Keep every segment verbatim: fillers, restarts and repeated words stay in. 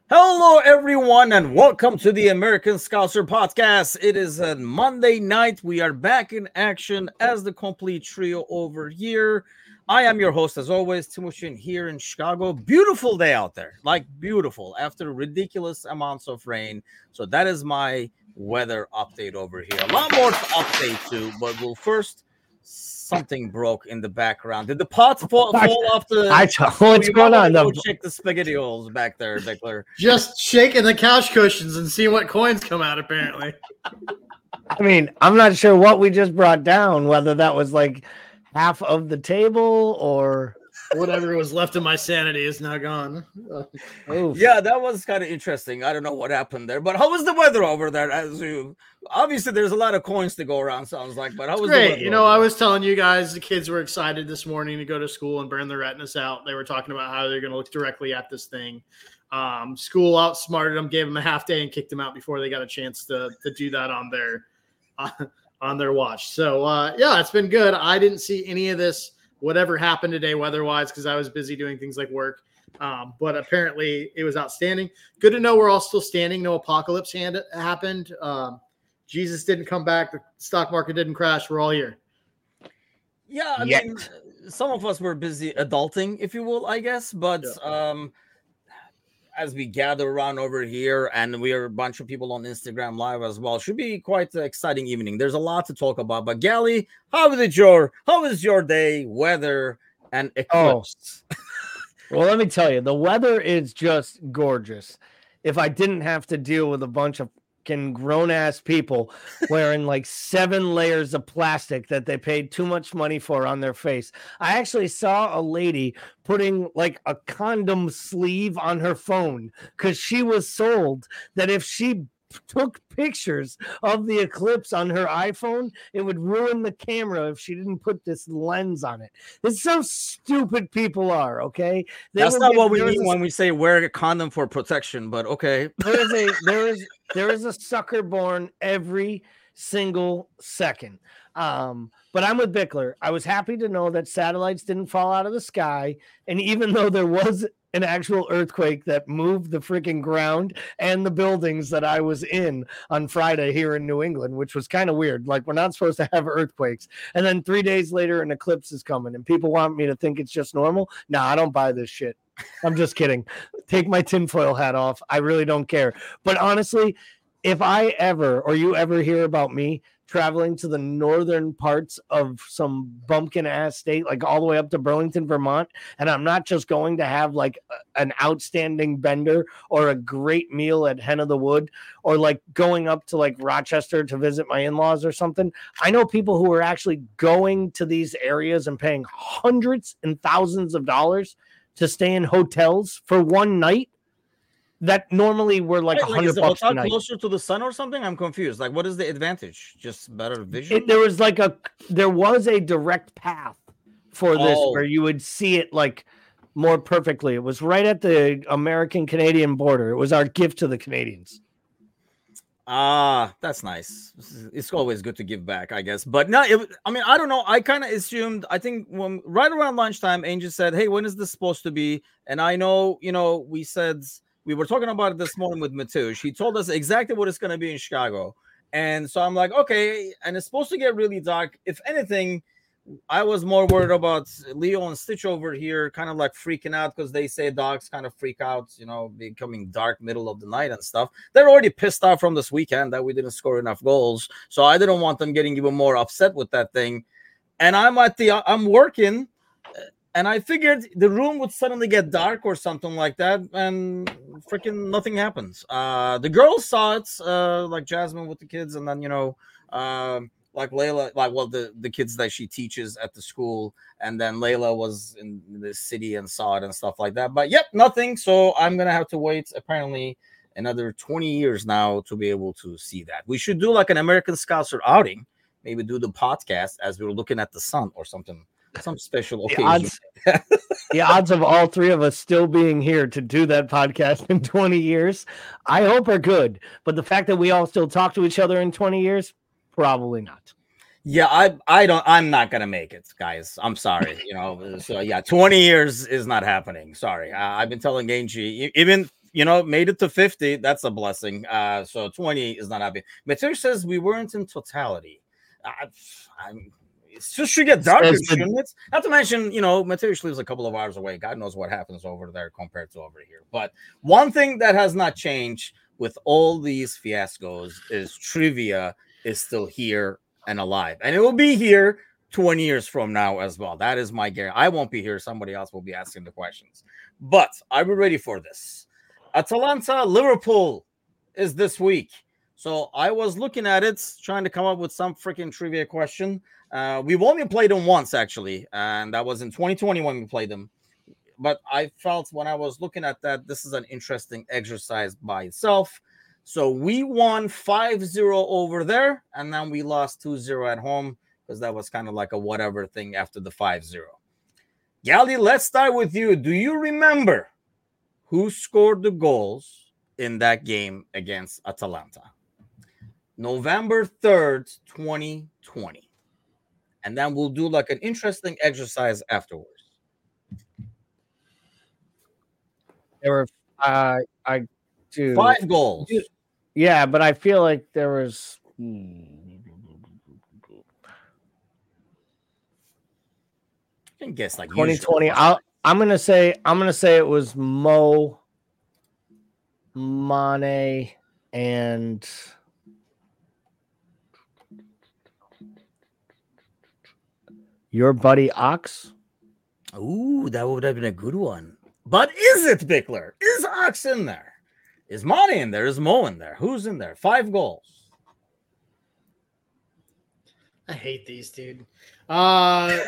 Hello, everyone, and welcome to the American Scouser podcast. It is a Monday night. We are back in action as the complete trio over here. I am your host, as always, Timoshin here in Chicago. Beautiful day out there, like beautiful after ridiculous amounts of rain. So that is my weather update over here. A lot more to update to, but we'll first. Something broke in the background. Did the pot fall, fall off the? I t- what's you going might on? Go The, check the spaghetti holes back there, Bickler. Just shaking the couch cushions and seeing what coins come out, apparently. I mean, I'm not sure what we just brought down, whether that was like half of the table or whatever was left of my sanity is now gone. Uh, yeah, that was kind of interesting. I don't know what happened there, but how was the weather over there? As you obviously, there's a lot of coins to go around. Sounds like, but how was great? The weather you know, I was telling you guys the kids were excited this morning to go to school and burn their retinas out. They were talking about how they're going to look directly at this thing. Um, school outsmarted them, gave them a half day, and kicked them out before they got a chance to to do that on their uh, on their watch. So uh, yeah, it's been good. I didn't see any of this. Whatever happened today weather-wise, because I was busy doing things like work. Um, but apparently it was outstanding. Good to know we're all still standing. No apocalypse hand- happened. Um, Jesus didn't come back. The stock market didn't crash. We're all here. Yeah, I Yet. mean, some of us were busy adulting, if you will, I guess. But yeah. um, as we gather around over here, and we are a bunch of people on Instagram Live as well, should be quite an exciting evening. There's a lot to talk about. But Gally, how did your how was your day, weather, and eclipse? Oh. Well, let me tell you, the weather is just gorgeous. If I didn't have to deal with a bunch of grown ass people wearing like seven layers of plastic that they paid too much money for on their face. I actually saw a lady putting like a condom sleeve on her phone because she was sold that if she took pictures of the eclipse on her iPhone, it would ruin the camera if she didn't put this lens on it. It's so stupid people are, okay? They That's not get, what we mean a, when we say wear a condom for protection, but okay. There is a there is there is a sucker born every single second. Um, but I'm with Bickler. I was happy to know that satellites didn't fall out of the sky, and even though there was an actual earthquake that moved the freaking ground and the buildings that I was in on Friday here in New England, which was kind of weird. Like, we're not supposed to have earthquakes. And then three days later, an eclipse is coming, and people want me to think it's just normal. Nah, I don't buy this shit. I'm just kidding. Take my tinfoil hat off. I really don't care. But honestly, if I ever, or you ever hear about me traveling to the northern parts of some bumpkin ass state, like all the way up to Burlington, Vermont, and I'm not just going to have like a, an outstanding bender or a great meal at Hen of the Wood, or like going up to like Rochester to visit my in-laws or something. I know people who are actually going to these areas and paying hundreds and thousands of dollars to stay in hotels for one night that normally were like a Wait, like, hundred is the bucks a hotel night. Closer to the sun or something? I'm confused. Like, what is the advantage? Just better vision? It, there was like a there was a direct path for this Oh. where you would see it like more perfectly. It was right at the American-Canadian border. It was our gift to the Canadians. Ah, that's nice. It's always good to give back, I guess. But no, it, I mean, I don't know. I kind of assumed, I think when right around lunchtime, Angel said, hey, when is this supposed to be? And I know, you know, we said, we were talking about it this morning with Matush. He told us exactly what it's going to be in Chicago. And so I'm like, okay. And it's supposed to get really dark. If anything, I was more worried about Leo and Stitch over here, kind of like freaking out because they say dogs kind of freak out, you know, becoming dark middle of the night and stuff. They're already pissed off from this weekend that we didn't score enough goals. So I didn't want them getting even more upset with that thing. And I'm at the, I'm working, and I figured the room would suddenly get dark or something like that, and freaking nothing happens. Uh, the girls saw it, uh, like Jasmine with the kids, and then, you know, um, like Layla, like, well, the, the kids that she teaches at the school. And then Layla was in the city and saw it and stuff like that. But yep, nothing. So I'm going to have to wait apparently another twenty years now to be able to see that. We should do like an American Scouser outing. Maybe do the podcast as we were looking at the sun or something, some special The occasion. odds, the odds of all three of us still being here to do that podcast in twenty years, I hope are good. But the fact that we all still talk to each other in twenty years, probably not. Yeah, I I don't I'm not gonna make it, guys. I'm sorry. You know, so yeah, twenty years is not happening. Sorry. I, I've been telling Angie, even you know, made it to fifty. That's a blessing. Uh, so twenty is not happy. Matir says we weren't in totality. I, I'm, it just should get darker, shouldn't it? Not to mention, you know, Matir lives a couple of hours away. God knows what happens over there compared to over here. But one thing that has not changed with all these fiascos is trivia is still here and alive, and it will be here twenty years from now as well. That is my guarantee. I won't be here. Somebody else will be asking the questions. But are we ready for this? Atalanta Liverpool is this week. So I was looking at it, trying to come up with some freaking trivia question. Uh, we've only played them once, actually, and that was in twenty twenty when we played them. But I felt when I was looking at that, this is an interesting exercise by itself. So we won five zero over there, and then we lost two zero at home because that was kind of like a whatever thing after the five zero. Gali, let's start with you. Do you remember who scored the goals in that game against Atalanta? November third, twenty twenty. And then we'll do like an interesting exercise afterwards. There were uh, I do five goals. Yeah, but I feel like there was You can guess like twenty twenty. I'll, I'm gonna say I'm gonna say it was Mo, Mane, and your buddy Ox. Ooh, that would have been a good one. But is it, Bickler? Is Ox in there? Is Mane in there? Is Mo in there? Who's in there? Five goals. I hate these, dude. Uh,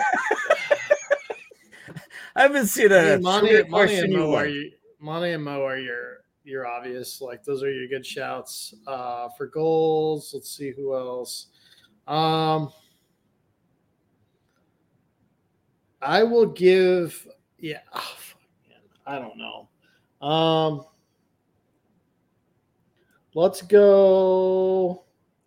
I haven't seen a Mane, Mane and Mo are you, Mane and Mo are your your obvious, like those are your good shouts. Uh, for goals, let's see who else. Um, I will give, yeah. Oh, fuck, man. I don't know. Um, let's go.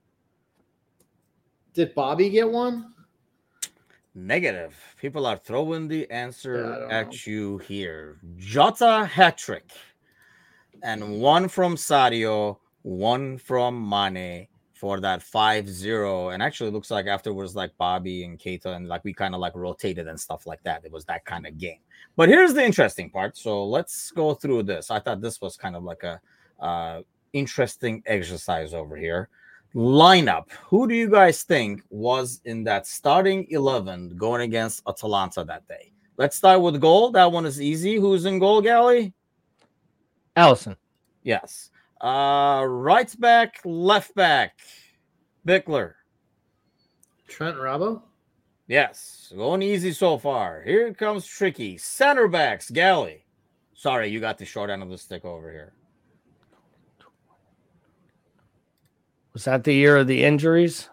Did Bobby get one? Negative. People are throwing the answer Yeah, at know. you here. Jota hat trick, and one from Sadio, one from Mane for that five zero. And actually, it looks like afterwards, like Bobby and Keita, and like we kind of like rotated and stuff like that. It was that kind of game. But here's the interesting part. So let's go through this. I thought this was kind of like a uh, interesting exercise over here. Lineup. Who do you guys think was in that starting eleven going against Atalanta that day? Let's start with goal. That one is easy. Who's in goal, Gally? Allison. Yes. Uh, right back, left back. Bickler. Trent Robbo? Yes. Going easy so far. Here comes tricky. Center backs, Gally. Sorry, you got the short end of the stick over here. Was that the year of the injuries?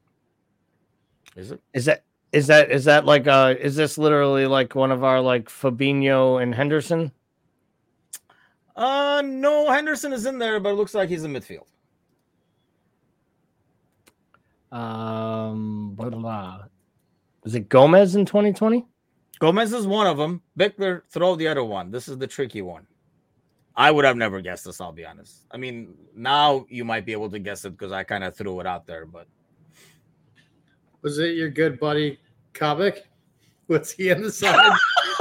Is it? Is that is that is that like uh is this literally like one of our like Fabinho and Henderson? Uh no, Henderson is in there, but it looks like he's in midfield. Um blah, blah, blah. Was it Gomez in twenty twenty? Gomez is one of them. Bickler, throw the other one. This is the tricky one. I would have never guessed this, I'll be honest. I mean, now you might be able to guess it because I kind of threw it out there, but Was it your good buddy Kabak? Was he in the side?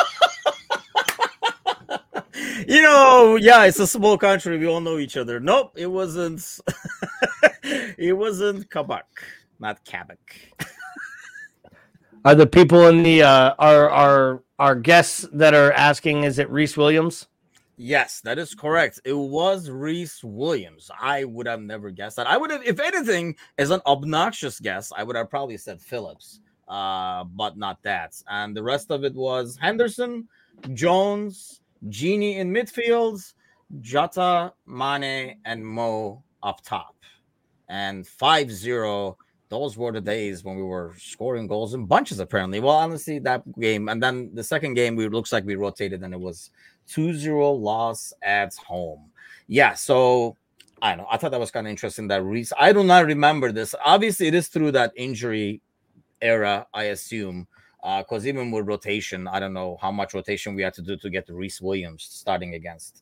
you know, yeah, it's a small country. We all know each other. Nope, it wasn't. It wasn't Kabak, not Kabak. Are the people in the uh are are our guests that are asking, is it Reese Williams? Yes, that is correct. It was Reese Williams. I would have never guessed that. I would have, if anything, as an obnoxious guess, I would have probably said Phillips, uh, but not that. And the rest of it was Henderson, Jones, Genie in midfield, Jota, Mane, and Mo up top. And five zero, those were the days when we were scoring goals in bunches, apparently. Well, honestly, that game. And then the second game, we looks like we rotated, and it was two zero loss at home. Yeah, so I don't know. I thought that was kind of interesting that Reese. I do not remember this. Obviously, it is through that injury era, I assume, because uh, even with rotation, I don't know how much rotation we had to do to get the Reese Williams starting against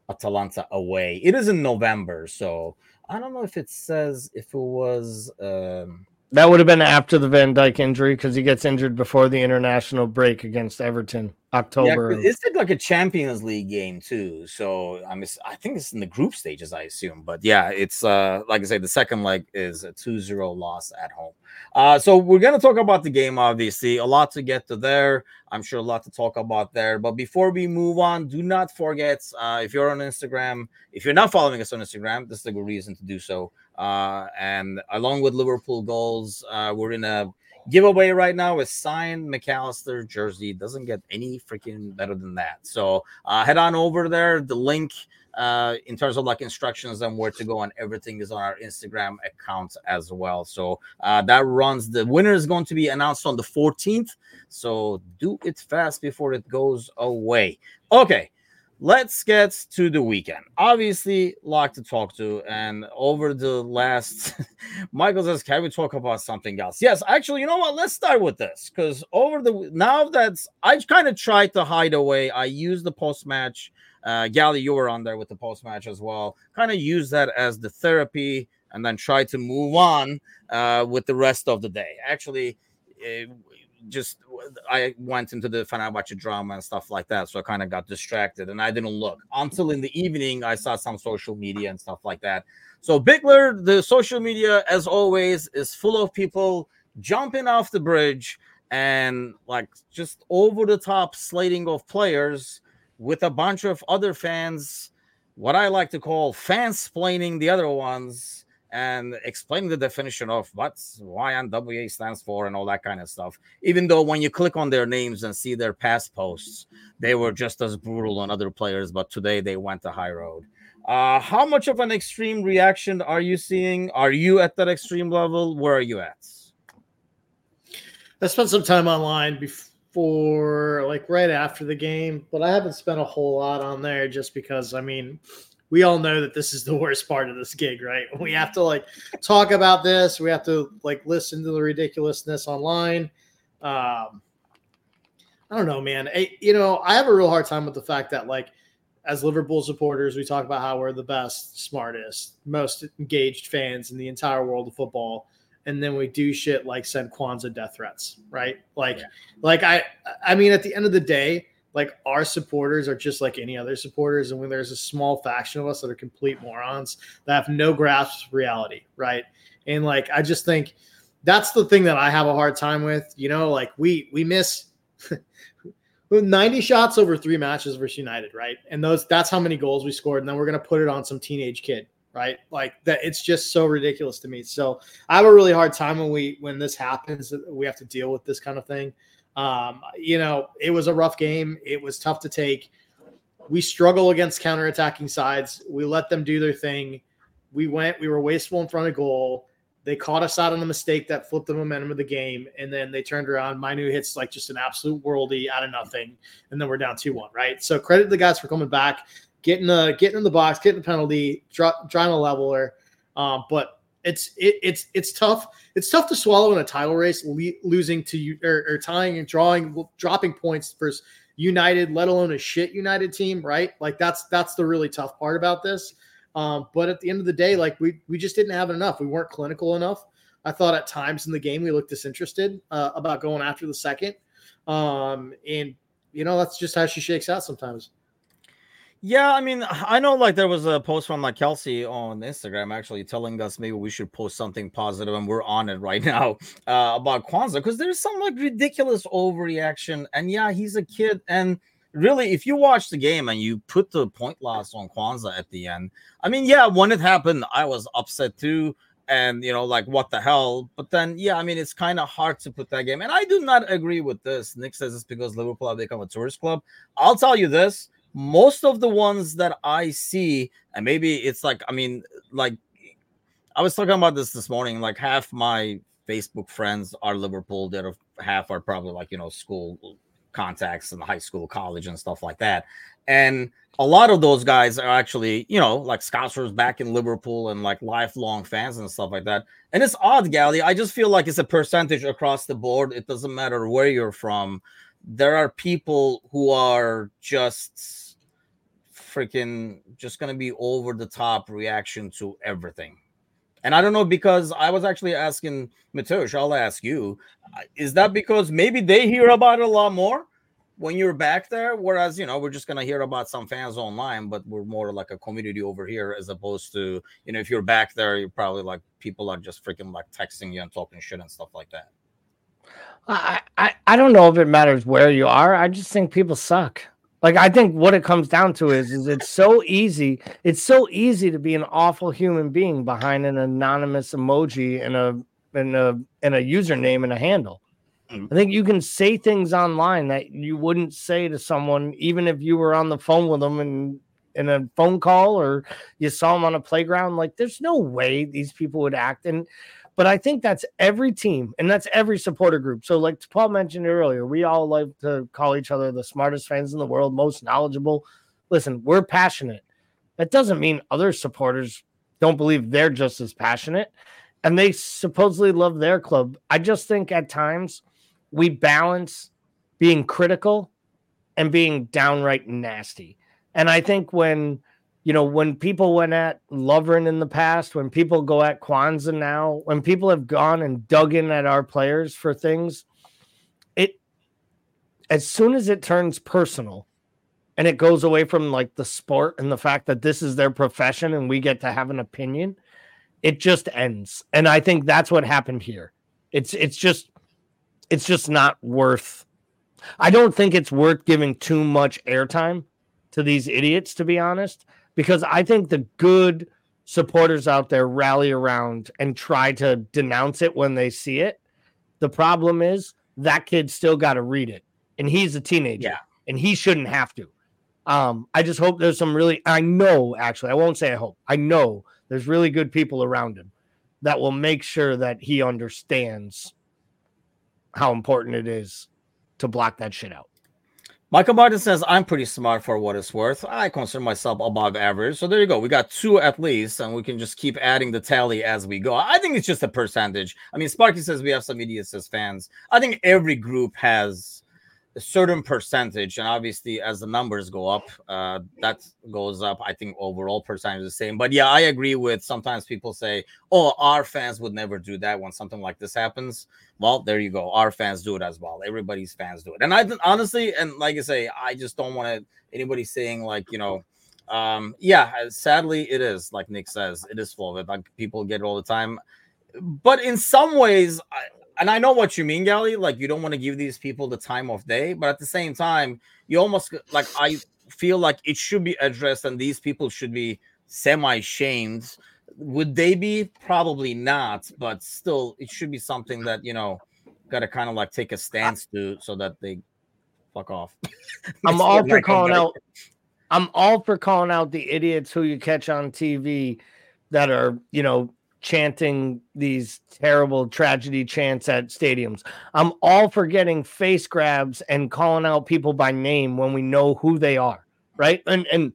Atalanta away. It is in November, so I don't know if it says if it was. Um, That would have been after the Van Dijk injury because he gets injured before the international break against Everton, October. Yeah, it's like a Champions League game too. So I mean, I think it's in the group stages, I assume. But yeah, it's uh, like I say, the second leg is a two zero loss at home. Uh, so we're gonna talk about the game, obviously. A lot to get to there. I'm sure a lot to talk about there. But before we move on, do not forget uh, if you're on Instagram, if you're not following us on Instagram, this is a good reason to do so. Uh, and along with Liverpool goals, uh, we're in a giveaway right now with signed McAllister jersey. Doesn't get any freaking better than that. So uh, head on over there. The link uh, in terms of like instructions and where to go and everything is on our Instagram account as well. So uh, that runs. The winner is going to be announced on the fourteenth. So do it fast before it goes away. Okay. Let's get to the weekend. Obviously, a lot to talk to. And over the last, Michael says, can we talk about something else? Yes, actually, you know what? Let's start with this. Because over the, now that's, I kind of tried to hide away. I used the post-match. Uh, Gally, you were on there with the post-match as well. Kind of use that as the therapy and then try to move on uh, with the rest of the day. Actually, it, just I went into the Fenerbahce drama and stuff like that, so I kind of got distracted and I didn't look until in the evening. I saw some social media and stuff like that. So Bigler, the social media as always is full of people jumping off the bridge and like just over the top slating of players with a bunch of other fans, what I like to call fansplaining the other ones and explaining the definition of what's Y N W A stands for and all that kind of stuff. Even though when you click on their names and see their past posts, they were just as brutal on other players, but today they went the high road. Uh, how much of an extreme reaction are you seeing? Are you at that extreme level? Where are you at? I spent some time online before, like right after the game, but I haven't spent a whole lot on there just because, I mean, we all know that this is the worst part of this gig, right? We have to like talk about this. We have to like listen to the ridiculousness online. Um, I don't know, man. I, you know, I have a real hard time with the fact that like, as Liverpool supporters, we talk about how we're the best, smartest, most engaged fans in the entire world of football. And then we do shit like send Kwanzaa death threats, right? Like, yeah. like I, I mean, at the end of the day, like our supporters are just like any other supporters. And when there's a small faction of us that are complete morons that have no grasp of reality. Right. And like, I just think that's the thing that I have a hard time with, you know, like we, we miss ninety shots over three matches versus United. Right. And those, that's how many goals we scored. And then we're going to put it on some teenage kid. Right. Like that. It's just so ridiculous to me. So I have a really hard time when we, when this happens, we have to deal with this kind of thing. Um, you know, it was a rough game. It was tough to take. We struggle against counterattacking sides. We let them do their thing. We went, we were wasteful in front of goal. They caught us out on a mistake that flipped the momentum of the game. And then they turned around. Manu hits like just an absolute worldie out of nothing. And then we're down two one, right? So credit to the guys for coming back, getting the, getting in the box, getting the penalty, drawing a leveler. Um, but It's it, it's it's tough. It's tough to swallow in a title race, le- losing to you or, or tying and drawing, dropping points versus United, let alone a shit United team, right? Like that's that's the really tough part about this. Um, but at the end of the day, like we we just didn't have enough. We weren't clinical enough. I thought at times in the game we looked disinterested uh, about going after the second. Um, and you know that's just how she shakes out sometimes. Yeah, I mean, I know like there was a post from like Kelsey on Instagram actually telling us maybe we should post something positive, and we're on it right now uh, about Kwanzaa because there's some like ridiculous overreaction. And yeah, he's a kid. And really, if you watch the game and you put the point loss on Kwanzaa at the end, I mean, yeah, when it happened, I was upset too. And, you know, like, what the hell? But then, yeah, I mean, it's kind of hard to put that game. And I do not agree with this. Nick says it's because Liverpool have become a tourist club. I'll tell you this. Most of the ones that I see, and maybe it's like, I mean, like, I was talking about this this morning, like half my Facebook friends are Liverpool, the other half are probably like, you know, school contacts and high school, college and stuff like that. And a lot of those guys are actually, you know, like Scousers back in Liverpool and like lifelong fans and stuff like that. And it's odd, Gally. I just feel like it's a percentage across the board. It doesn't matter where you're from. There are people who are just freaking just gonna be over the top reaction to everything. And I don't know, because I was actually asking Mateusz, I'll ask you, is that because maybe they hear about it a lot more when you're back there, whereas, you know, we're just going to hear about some fans online, but we're more like a community over here, as opposed to, you know, if you're back there, you're probably like, people are just freaking like texting you and talking shit and stuff like that. I, I, I don't know if it matters where you are. I just think people suck. Like, I think what it comes down to is, is it's so easy. It's so easy to be an awful human being behind an anonymous emoji and a and a and a username and a handle. I think you can say things online that you wouldn't say to someone, even if you were on the phone with them and in a phone call, or you saw them on a playground. Like, there's no way these people would act. And but I think that's every team, and that's every supporter group. So like Paul mentioned earlier, we all like to call each other the smartest fans in the world, most knowledgeable. Listen, we're passionate. That doesn't mean other supporters don't believe they're just as passionate, and they supposedly love their club. I just think at times we balance being critical and being downright nasty. And I think when You know, when people went at Lovren in the past, when people go at Kwanzaa now, when people have gone and dug in at our players for things, it, as soon as it turns personal and it goes away from like the sport and the fact that this is their profession and we get to have an opinion, it just ends. And I think that's what happened here. It's, it's just, it's just not worth, I don't think it's worth giving too much airtime to these idiots, to be honest. Because I think the good supporters out there rally around and try to denounce it when they see it. The problem is that kid still got to read it. And he's a teenager. Yeah. And he shouldn't have to. Um, I just hope there's some really, I know, actually, I won't say I hope. I know there's really good people around him that will make sure that he understands how important it is to block that shit out. Michael Martin says, I'm pretty smart for what it's worth. I consider myself above average. So there you go. We got two at least, and we can just keep adding the tally as we go. I think it's just a percentage. I mean, Sparky says we have some idiots as fans. I think every group has a certain percentage, and obviously as the numbers go up, uh, that goes up. I think overall percentage is the same. But yeah, I agree with sometimes people say, oh, our fans would never do that when something like this happens. Well, there you go. Our fans do it as well. Everybody's fans do it. And I think honestly, and like I say, I just don't want to anybody saying like, you know, um, yeah, sadly it is, like Nick says, it is full of it. Like people get it all the time. But in some ways, I, and I know what you mean, Gally, like you don't want to give these people the time of day, but at the same time, you almost like, I feel like it should be addressed and these people should be semi-shamed. Would they be? Probably not, but still, it should be something that, you know, got to kind of like take a stance to so that they fuck off. I'm all for calling out. I'm all for calling out the idiots who you catch on T V that are, you know, chanting these terrible tragedy chants at stadiums. I'm all for getting face grabs and calling out people by name when we know who they are, right? And and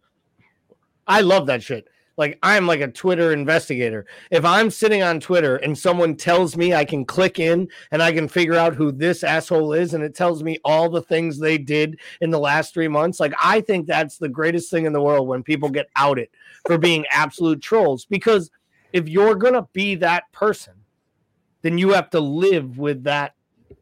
I love that shit. Like, I'm like a Twitter investigator. If I'm sitting on Twitter and someone tells me I can click in and I can figure out who this asshole is, and it tells me all the things they did in the last three months, like, I think that's the greatest thing in the world when people get outed for being absolute trolls. Because if you're going to be that person, then you have to live with that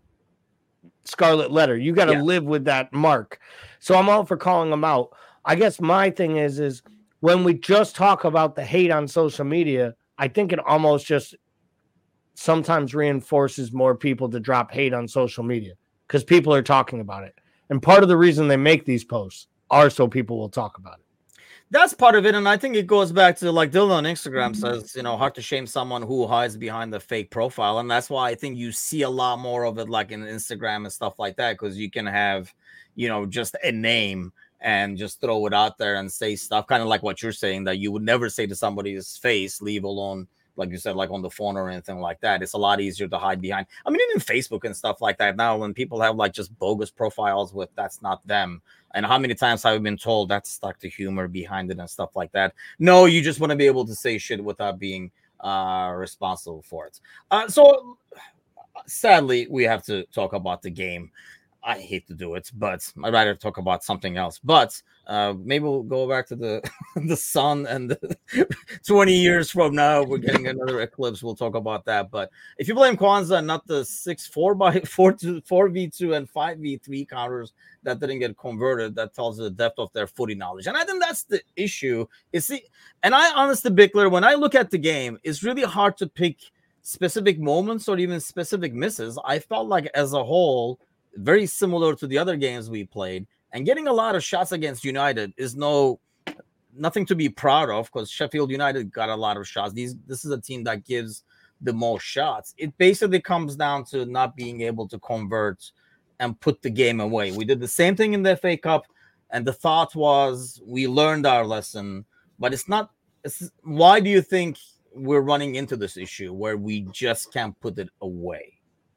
scarlet letter. You got to yeah. live with that mark. So I'm all for calling them out. I guess my thing is, is when we just talk about the hate on social media, I think it almost just sometimes reinforces more people to drop hate on social media because people are talking about it. And part of the reason they make these posts are so people will talk about it. That's part of it. And I think it goes back to, like Dylan on Instagram says, you know, hard to shame someone who hides behind the fake profile. And that's why I think you see a lot more of it like in Instagram and stuff like that, because you can have, you know, just a name and just throw it out there and say stuff kind of like what you're saying that you would never say to somebody's face, leave alone, like you said, like on the phone or anything like that. It's a lot easier to hide behind. I mean, even Facebook and stuff like that now, when people have like just bogus profiles with that's not them. And how many times have we been told that's stuck to humor behind it and stuff like that? No, you just want to be able to say shit without being uh, responsible for it. Uh, so sadly, we have to talk about the game. I hate to do it, but I'd rather talk about something else. But uh, maybe we'll go back to the the sun and the twenty years from now, we're getting another eclipse. We'll talk about that. But if you blame Kwanzaa and not the six four by four to four v two and five v three counters that didn't get converted, that tells you the depth of their footy knowledge. And I think that's the issue. Is the and I honestly, Bickler, when I look at the game, it's really hard to pick specific moments or even specific misses. I felt like as a whole, very similar to the other games we played, and getting a lot of shots against United is no nothing to be proud of, because Sheffield United got a lot of shots. These this is a team that gives the most shots. It basically comes down to not being able to convert and put the game away. We did the same thing in the F A Cup, and the thought was we learned our lesson, but it's not. It's, why do you think we're running into this issue where we just can't put it away?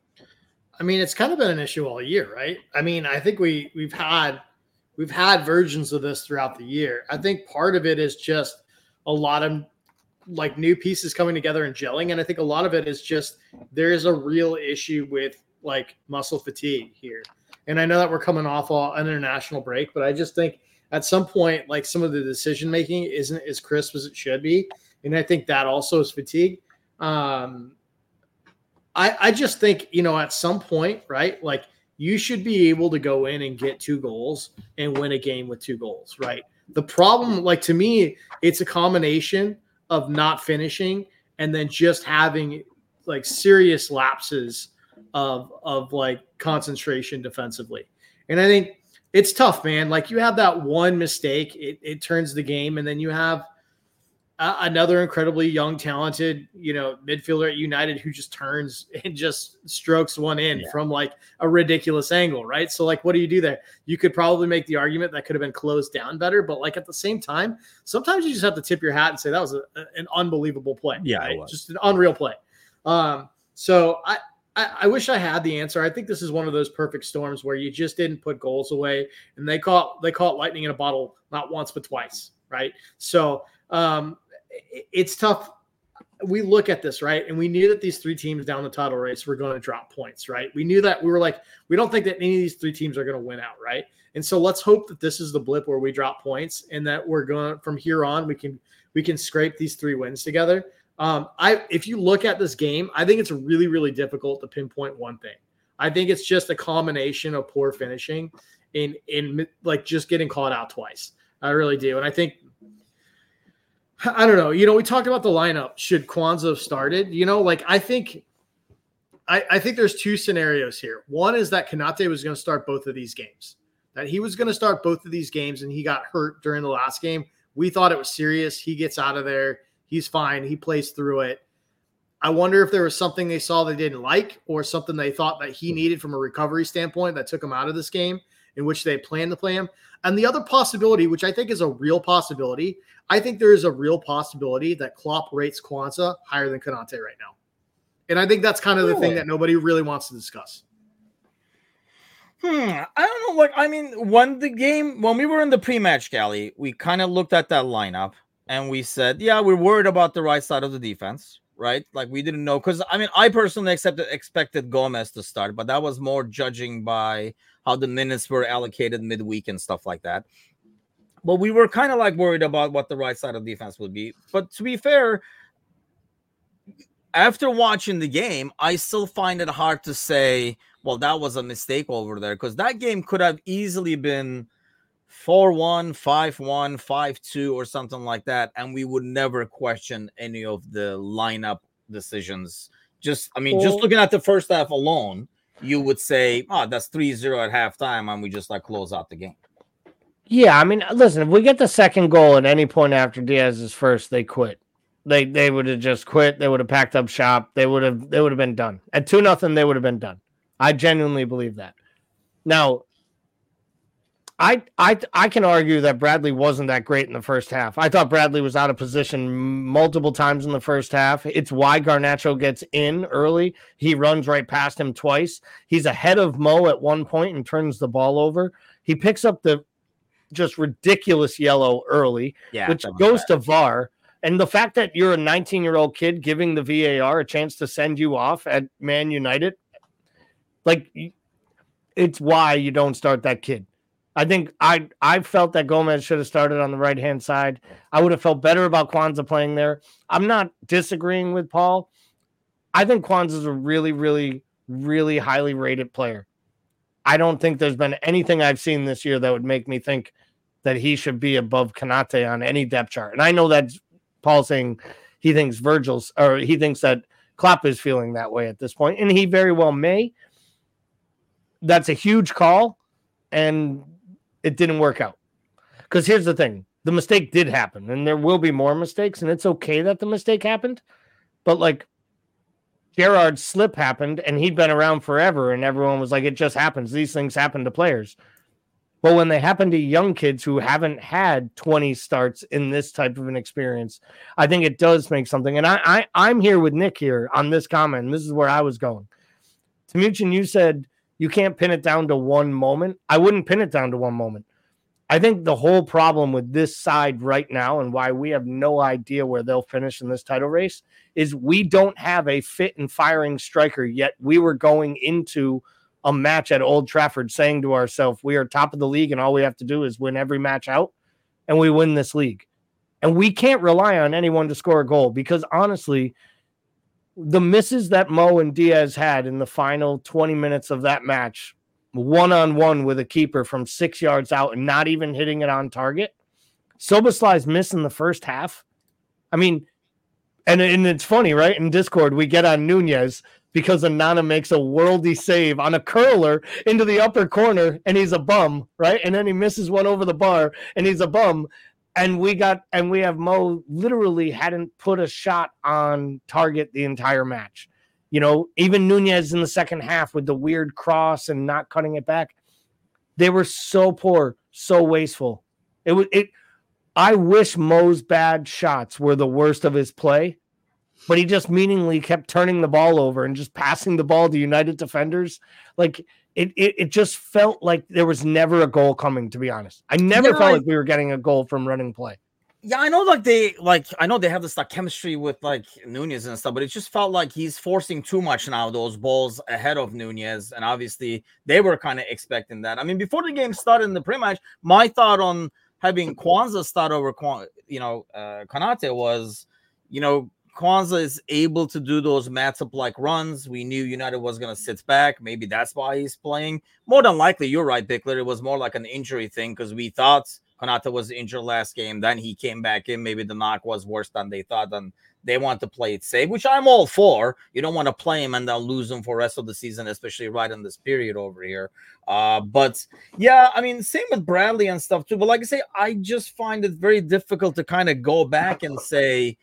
I mean, it's kind of been an issue all year, right? I mean, I think we we've had we've had versions of this throughout the year. I think part of it is just a lot of like new pieces coming together and gelling, and I think a lot of it is just there is a real issue with like muscle fatigue here. And I know that we're coming off an international break, but I just think at some point, like some of the decision making isn't as crisp as it should be, and I think that also is fatigue. Um, I, I just think, you know, at some point, right, like you should be able to go in and get two goals and win a game with two goals, right? The problem, like to me, it's a combination of not finishing and then just having like serious lapses of, of like concentration defensively. And I think it's tough, man. Like you have that one mistake, it, it turns the game, and then you have another incredibly young, talented, you know, midfielder at United who just turns and just strokes one in yeah. from like a ridiculous angle, right? So like, what do you do there? You could probably make the argument that could have been closed down better, but like at the same time, sometimes you just have to tip your hat and say that was a, an unbelievable play. Yeah, right? Just an unreal play. Um, so I, I, I wish I had the answer. I think this is one of those perfect storms where you just didn't put goals away, and they caught they caught lightning in a bottle not once but twice, right? So um, it's tough. We look at this, right? And we knew that these three teams down the title race were going to drop points, right? We knew that. We were like, we don't think that any of these three teams are going to win out, right? And so let's hope that this is the blip where we drop points, and that we're going from here on, we can we can scrape these three wins together. Um, I if you look at this game, I think it's really, really difficult to pinpoint one thing. I think it's just a combination of poor finishing in in like just getting caught out twice. I really do. And I think I don't know. You know, we talked about the lineup. Should Kwanzaa have started? You know, like I think, I, I think there's two scenarios here. One is that Konate was going to start both of these games. That he was going to start both of these games, and he got hurt during the last game. We thought it was serious. He gets out of there. He's fine. He plays through it. I wonder if there was something they saw they didn't like, or something they thought that he needed from a recovery standpoint that took him out of this game, in which they planned to play him. And the other possibility, which I think is a real possibility, I think there is a real possibility that Klopp rates Kwanzaa higher than Konate right now. And I think that's kind of the thing that nobody really wants to discuss. Hmm. I don't know. Like, I mean, when the game, when we were in the pre-match, Gally, we kind of looked at that lineup and we said, yeah, we're worried about the right side of the defense, right? Like we didn't know. Because, I mean, I personally accepted, expected Gomez to start, but that was more judging by how the minutes were allocated midweek and stuff like that. But we were kind of like worried about what the right side of defense would be. But to be fair, after watching the game, I still find it hard to say, well, that was a mistake over there, because that game could have easily been four one, five one, five two, or something like that, and we would never question any of the lineup decisions. Just, I mean, well, just looking at the first half alone, you would say, oh, that's three zero at halftime, and we just like close out the game. Yeah, I mean, listen, if we get the second goal at any point after Diaz's first, they quit. They they would have just quit. They would have packed up shop. They would have they would have been done. At two nothing, they would have been done. I genuinely believe that. Now, I I I can argue that Bradley wasn't that great in the first half. I thought Bradley was out of position multiple times in the first half. It's why Garnacho gets in early. He runs right past him twice. He's ahead of Mo at one point and turns the ball over. He picks up the just ridiculous yellow early, yeah, which goes bad. to V A R. And the fact that you're a nineteen-year-old kid giving the V A R a chance to send you off at Man United, like it's why you don't start that kid. I think I I felt that Gomez should have started on the right-hand side. I would have felt better about Kwanzaa playing there. I'm not disagreeing with Paul. I think Kwanzaa's a really, really, really highly rated player. I don't think there's been anything I've seen this year that would make me think that he should be above Konate on any depth chart. And I know that Paul saying he thinks Virgil's, or he thinks that Klopp is feeling that way at this point, and he very well may. That's a huge call, and it didn't work out. Because here's the thing. The mistake did happen, and there will be more mistakes, and it's okay that the mistake happened. But, like, Gerrard's slip happened, and he'd been around forever, and everyone was like, it just happens. These things happen to players. But when they happen to young kids who haven't had twenty starts in this type of an experience, I think it does make something. And I, I, I'm here with Nick here on this comment, and this is where I was going. Timuchin, you said you can't pin it down to one moment. I wouldn't pin it down to one moment. I think the whole problem with this side right now and why we have no idea where they'll finish in this title race is we don't have a fit and firing striker yet. We were going into a match at Old Trafford saying to ourselves, we are top of the league and all we have to do is win every match out and we win this league. And we can't rely on anyone to score a goal because honestly, the misses that Mo and Diaz had in the final twenty minutes of that match, one-on-one with a keeper from six yards out and not even hitting it on target. Soboslai's miss in the first half. I mean, and, and it's funny, right? In Discord, we get on Nunez because Onana makes a worldy save on a curler into the upper corner, and he's a bum, right? And then he misses one over the bar, and he's a bum. And we got, and we have Mo literally hadn't put a shot on target the entire match. You know, even Nunez in the second half with the weird cross and not cutting it back. They were so poor, so wasteful. It was it. I wish Mo's bad shots were the worst of his play, but he just meaningly kept turning the ball over and just passing the ball to United defenders. Like it, it, it just felt like there was never a goal coming, to be honest. I never Yeah, felt I, like we were getting a goal from running play. Yeah, I know, like they like I know they have this like chemistry with like Nunez and stuff, but it just felt like he's forcing too much now, those balls ahead of Nunez, and obviously they were kind of expecting that. I mean, before the game started in the pre-match, my thought on having Kwanzaa start over, you know, uh, Konate was, you know, Kwanzaa is able to do those Matip-like runs. We knew United was going to sit back. Maybe that's why he's playing. More than likely, you're right, Bickler. It was more like an injury thing because we thought Konate was injured last game. Then he came back in. Maybe the knock was worse than they thought. And they want to play it safe, which I'm all for. You don't want to play him and then lose him for the rest of the season, especially right in this period over here. Uh, but, yeah, I mean, same with Bradley and stuff, too. But like I say, I just find it very difficult to kind of go back and say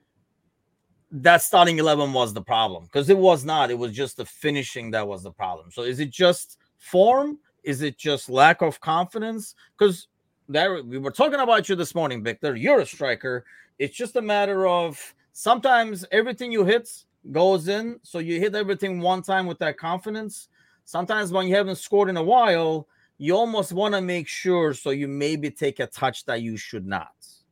that starting eleven was the problem, because it was not. It was just the finishing that was the problem. So is it just form? Is it just lack of confidence? Because there, we were talking about you this morning, Victor. You're a striker. It's just a matter of sometimes everything you hit goes in. So you hit everything one time with that confidence. Sometimes when you haven't scored in a while, you almost want to make sure, so you maybe take a touch that you should not.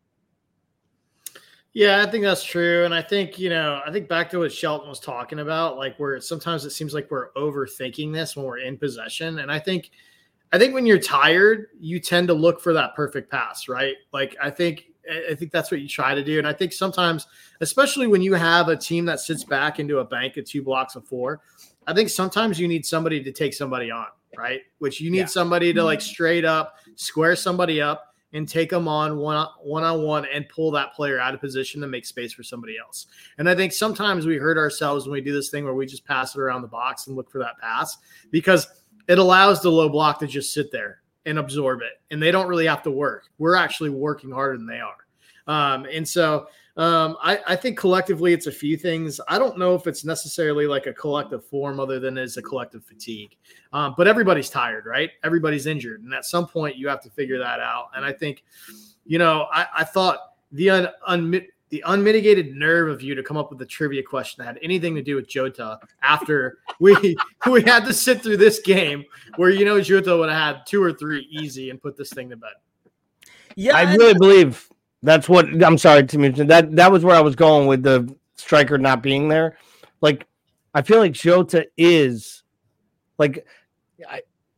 Yeah, I think that's true. And I think, you know, I think back to what Shelton was talking about, like where sometimes it seems like we're overthinking this when we're in possession. And I think, I think when you're tired, you tend to look for that perfect pass, right? Like, I think, I think that's what you try to do. And I think sometimes, especially when you have a team that sits back into a bank of two blocks of four, I think sometimes you need somebody to take somebody on, right? Which you need yeah. somebody to like straight up square somebody up and take them on one, one-on-one and pull that player out of position to make space for somebody else. And I think sometimes we hurt ourselves when we do this thing where we just pass it around the box and look for that pass, because it allows the low block to just sit there and absorb it. And they don't really have to work. We're actually working harder than they are. Um, and so um, I, I think collectively it's a few things. I don't know if it's necessarily like a collective form other than it's a collective fatigue. Um, but everybody's tired, right? Everybody's injured. And at some point you have to figure that out. And I think, you know, I, I thought the un, un, the unmitigated nerve of you to come up with a trivia question that had anything to do with Jota after we we had to sit through this game where, you know, Jota would have had two or three easy and put this thing to bed. Yeah, I really believe that's what I'm sorry to mention that that was where I was going with the striker not being there. Like, I feel like Jota is like, I,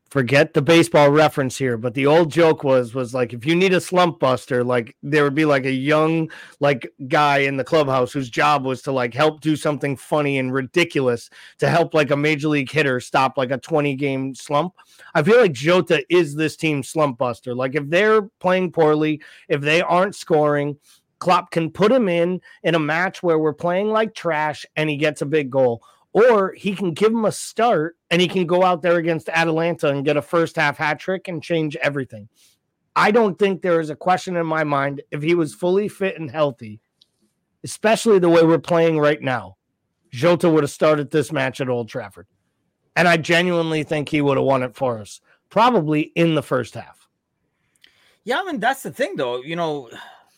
forget the baseball reference here, but the old joke was was like, if you need a slump buster, like there would be like a young like guy in the clubhouse whose job was to like help do something funny and ridiculous to help like a major league hitter stop like a twenty game slump. I feel like Jota is this team's slump buster. Like if they're playing poorly, if they aren't scoring, Klopp can put him in in a match where we're playing like trash and he gets a big goal. Or he can give him a start and he can go out there against Atalanta and get a first half hat trick and change everything. I don't think there is a question in my mind if he was fully fit and healthy, especially the way we're playing right now, Jota would have started this match at Old Trafford. And I genuinely think he would have won it for us, probably in the first half. Yeah, I mean, that's the thing, though. You know,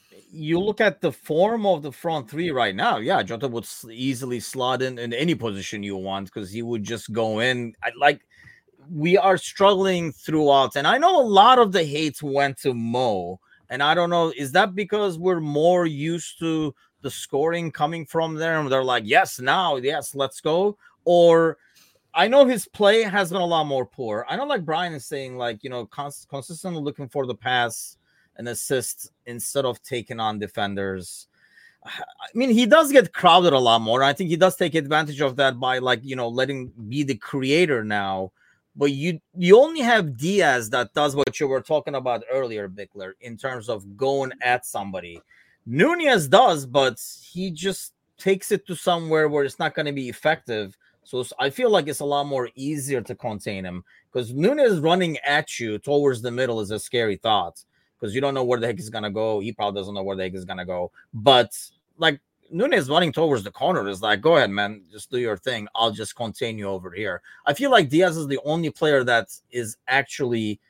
you look at the form of the front three right now. Yeah, Jota would easily slot in in any position you want because he would just go in. I, like, we are struggling throughout. And I know a lot of the hate went to Mo. And I don't know, is that because we're more used to the scoring coming from there? And they're like, yes, now, yes, let's go. Or I know his play has been a lot more poor. I know, like Brian is saying, like, you know, cons- consistently looking for the pass and assist instead of taking on defenders. I mean, he does get crowded a lot more. I think he does take advantage of that by, like, you know, letting be the creator now. But you you only have Diaz that does what you were talking about earlier, Bickler, in terms of going at somebody. Nunez does, but he just takes it to somewhere where it's not going to be effective. So I feel like it's a lot more easier to contain him because Nunez running at you towards the middle is a scary thought. Because you don't know where the heck he's going to go. He probably doesn't know where the heck he's going to go. But, like, Nunez running towards the corner is like, go ahead, man. Just do your thing. I'll just contain you over here. I feel like Diaz is the only player that is actually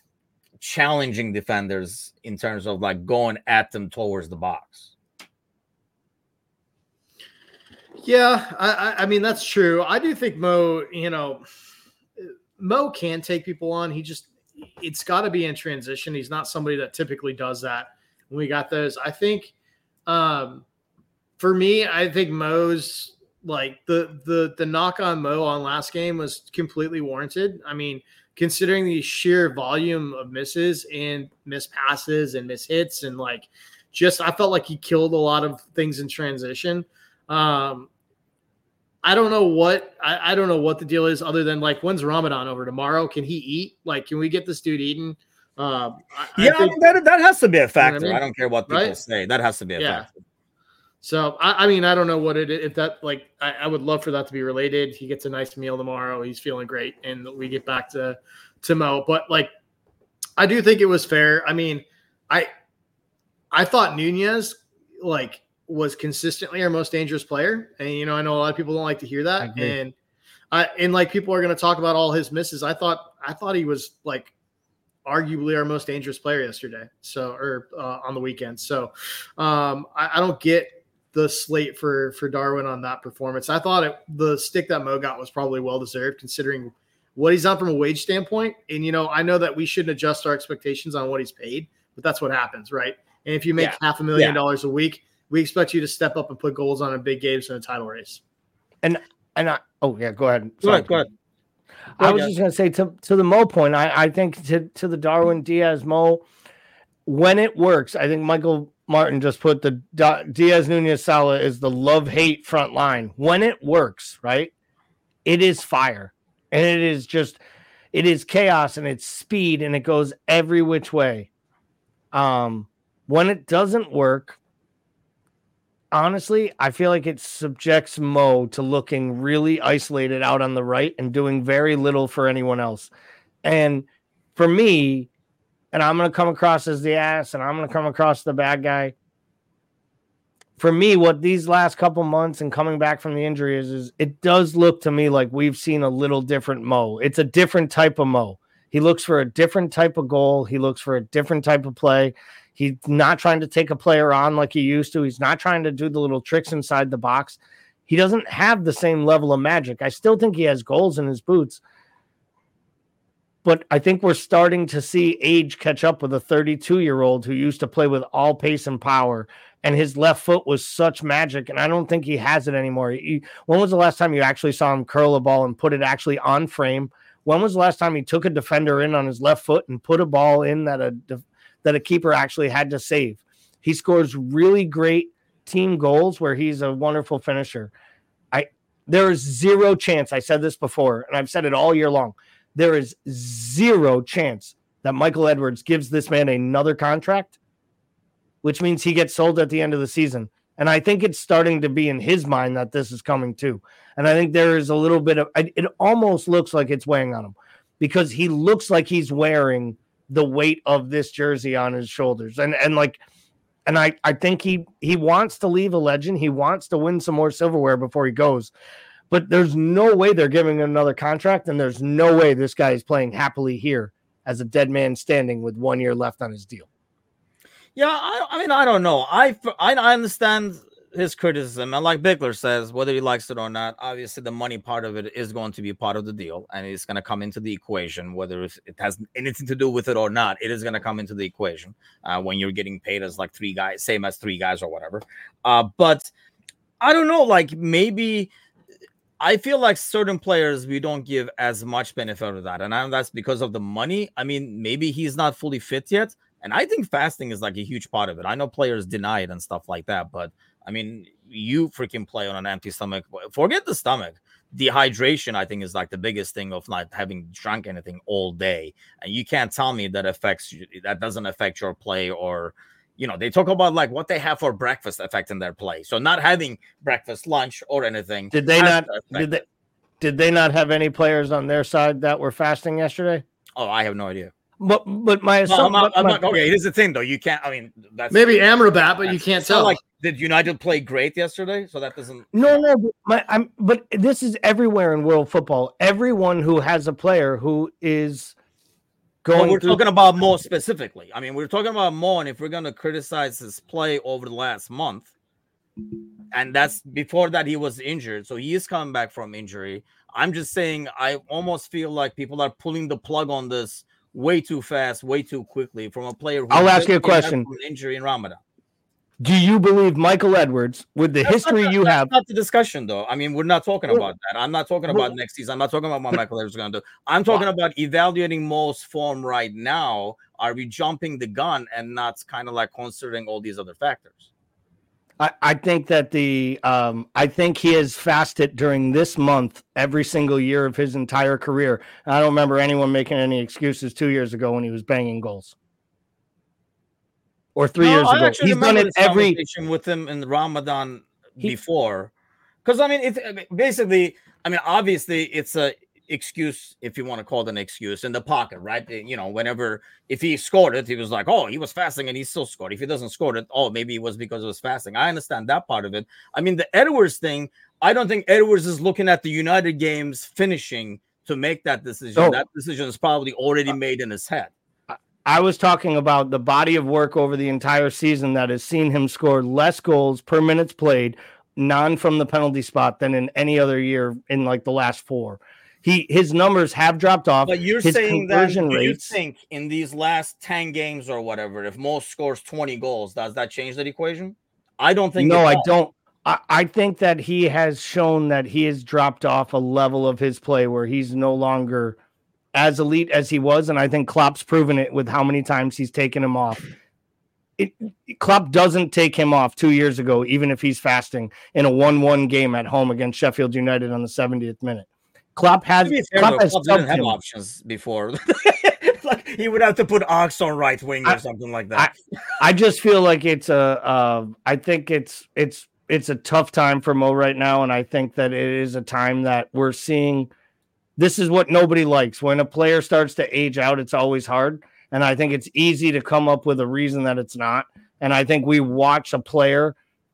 challenging defenders in terms of, like, going at them towards the box. Yeah, I, I mean, that's true. I do think Mo, you know, Mo can take people on. He just... it's got to be in transition. He's not somebody that typically does that. When we got those, I think um, for me, I think Mo's like the, the, the knock on Mo on last game was completely warranted. I mean, considering the sheer volume of misses and miss passes and miss hits and like, just, I felt like he killed a lot of things in transition. Um, I don't know what I, I don't know what the deal is other than like, when's Ramadan over tomorrow? Can he eat? Like, can we get this dude eating? Um, I, yeah, I think, that, that has to be a factor. You know what I mean? I don't care what people Right? say. That has to be a Yeah. factor. So, I, I mean, I don't know what it is. If that, like, I, I would love for that to be related. He gets a nice meal tomorrow. He's feeling great. And we get back to, to Mo. But, like, I do think it was fair. I mean, I, I thought Nunez, like, was consistently our most dangerous player. And, you know, I know a lot of people don't like to hear that. I And, I, and like, people are going to talk about all his misses. I thought, I thought he was, like, arguably our most dangerous player yesterday. So, or uh, on the weekend. So, um, I, I don't get the slate for, for Darwin on that performance. I thought it, the stick that Mo got was probably well-deserved considering what he's done from a wage standpoint. And, you know, I know that we shouldn't adjust our expectations on what he's paid, but that's what happens. Right. And if you make Yeah. half a million Yeah. dollars a week, we expect you to step up and put goals on in big games in a title race. And and I, oh yeah, go ahead. Go ahead, go ahead. Go I ahead, was guys. just going to say to to the Mo point. I, I think to to the Darwin Diaz Mo, when it works, I think Michael Martin just put the Da- Diaz Nunez Salah is the love hate front line. When it works, right, it is fire, and it is just it is chaos and it's speed and it goes every which way. Um, when it doesn't work. Honestly, I feel like it subjects Mo to looking really isolated out on the right and doing very little for anyone else. And for me, and I'm going to come across as the ass and I'm going to come across the bad guy. For me, what these last couple months and coming back from the injury is, is it does look to me like we've seen a little different Mo. It's a different type of Mo. He looks for a different type of goal. He looks for a different type of play. He's not trying to take a player on like he used to. He's not trying to do the little tricks inside the box. He doesn't have the same level of magic. I still think he has goals in his boots. But I think we're starting to see age catch up with a thirty-two-year-old who used to play with all pace and power, and his left foot was such magic, and I don't think he has it anymore. He, when was the last time you actually saw him curl a ball and put it actually on frame When was the last time he took a defender in on his left foot and put a ball in that a that a keeper actually had to save? He scores really great team goals where he's a wonderful finisher. I there is zero chance. I said this before, and I've said it all year long. There is zero chance that Michael Edwards gives this man another contract, which means he gets sold at the end of the season. And I think it's starting to be in his mind that this is coming too. And I think there is a little bit of, it almost looks like it's weighing on him because he looks like he's wearing the weight of this jersey on his shoulders. And, and like, and I, I think he, he wants to leave a legend. He wants to win some more silverware before he goes, but there's no way they're giving him another contract. And there's no way this guy is playing happily here as a dead man standing with one year left on his deal. Yeah, I, I mean, I don't know. I, I I understand his criticism, and like Bickler says, whether he likes it or not, obviously the money part of it is going to be part of the deal, and it's going to come into the equation. Whether it has anything to do with it or not, it is going to come into the equation uh, when you're getting paid as like three guys, same as three guys or whatever. Uh, but I don't know, like maybe. I feel like certain players we don't give as much benefit of that, and I know that's because of the money. I mean, maybe he's not fully fit yet. And I think fasting is like a huge part of it. I know players deny it and stuff like that, but I mean, you freaking play on an empty stomach. Forget the stomach. Dehydration, I think, is like the biggest thing of not having drunk anything all day. And you can't tell me that affects you, that doesn't affect your play, or, you know, they talk about like what they have for breakfast affecting their play. So not having breakfast, lunch, or anything. Did they not? Did they? Did they not have any players on their side that were fasting yesterday? Oh, I have no idea. But but my no, I'm not, but I'm my, not, okay, here's the thing though. You can't. I mean, that's maybe Amrabat, but you can't tell. Like, did United play great yesterday? So that doesn't. No, no. But, my, I'm. But this is everywhere in world football. Everyone who has a player who is going. Well, we're through, talking about Mo specifically. I mean, we're talking about Mo, and if we're going to criticize his play over the last month, and that's before that he was injured, so he is coming back from injury. I'm just saying, I almost feel like people are pulling the plug on this way too fast, way too quickly from a player who I'll ask you a question. From injury in Ramadan. Do you believe Michael Edwards, with the that's history not, you that's have? Not the discussion, though. I mean, we're not talking about that. I'm not talking about next season. I'm not talking about what Michael Edwards is going to do. I'm talking wow. about evaluating Mo's form right now. Are we jumping the gun and not kind of like considering all these other factors? I, I think that the um, I think he has fasted during this month every single year of his entire career. I don't remember anyone making any excuses two years ago when he was banging goals, or three no, years I ago. He's done it every with him in Ramadan he, before, because I mean, it's basically. I mean, obviously, it's a excuse, if you want to call it an excuse, in the pocket, right? You know, whenever if he scored it, he was like, oh, he was fasting and he still scored. If he doesn't score it, oh, maybe it was because it was fasting. I understand that part of it. I mean, the Edwards thing, I don't think Edwards is looking at the United games finishing to make that decision. Oh. That decision is probably already made in his head. I was talking about the body of work over the entire season that has seen him score less goals per minutes played, non from the penalty spot, than in any other year in like the last four. He his numbers have dropped off. But you're his saying that do you rates, think in these last ten games or whatever, if Mo scores twenty goals, does that change that equation? I don't think. No, I don't. I, I think that he has shown that he has dropped off a level of his play where he's no longer as elite as he was, and I think Klopp's proven it with how many times he's taken him off. It, Klopp doesn't take him off two years ago, even if he's fasting in a one one game at home against Sheffield United on the seventieth minute. Klopp has, fair, Klopp has Klopp didn't have options before. Like he would have to put Ox on right wing or I, something like that. I, I just feel like it's a. Uh, I think it's it's it's a tough time for Mo right now, and I think that it is a time that we're seeing. This is what nobody likes. When a player starts to age out, it's always hard, and I think it's easy to come up with a reason that it's not. And I think we watch a player.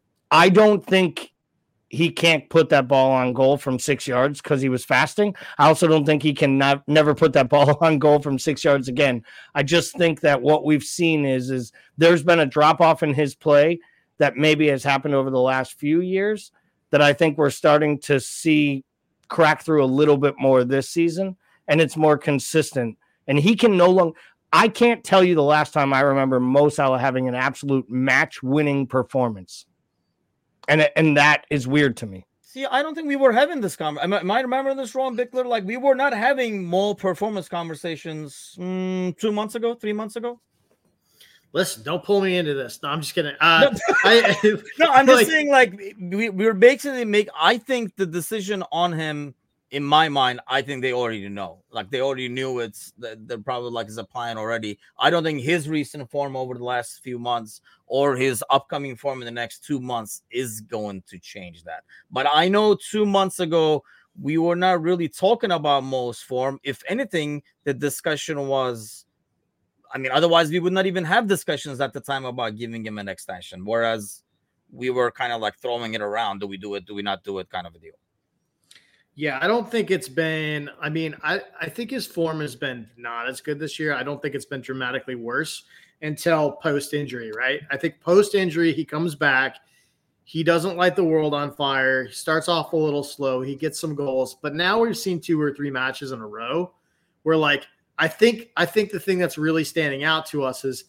I don't think he can't put that ball on goal from six yards because he was fasting. I also don't think he can not, never put that ball on goal from six yards again. I just think that what we've seen is, is there's been a drop off in his play that maybe has happened over the last few years that I think we're starting to see crack through a little bit more this season, and it's more consistent. And he can no longer, I can't tell you the last time I remember Mo Salah having an absolute match winning performance. And, and that is weird to me. See, I don't think we were having this conversation. Am I remembering this wrong, Bickler? Like, we were not having more performance conversations mm, two months ago, three months ago. Listen, don't pull me into this. No, I'm just kidding. Uh, no, I, no, I'm like, just saying, like, we, we were basically make. I think the decision on him, in my mind, I think they already know. Like, they already knew it's. They're probably like is a plan already. I don't think his recent form over the last few months or his upcoming form in the next two months is going to change that. But I know two months ago we were not really talking about Mo's form. If anything, the discussion was. I mean, otherwise we would not even have discussions at the time about giving him an extension. Whereas we were kind of like throwing it around. Do we do it? Do we not do it? Kind of a deal. Yeah, I don't think it's been. I mean, I, I think his form has been not as good this year. I don't think it's been dramatically worse until post-injury, right? I think post-injury, he comes back. He doesn't light the world on fire. He starts off a little slow. He gets some goals. But now we've seen two or three matches in a row where, like, I think I think the thing that's really standing out to us is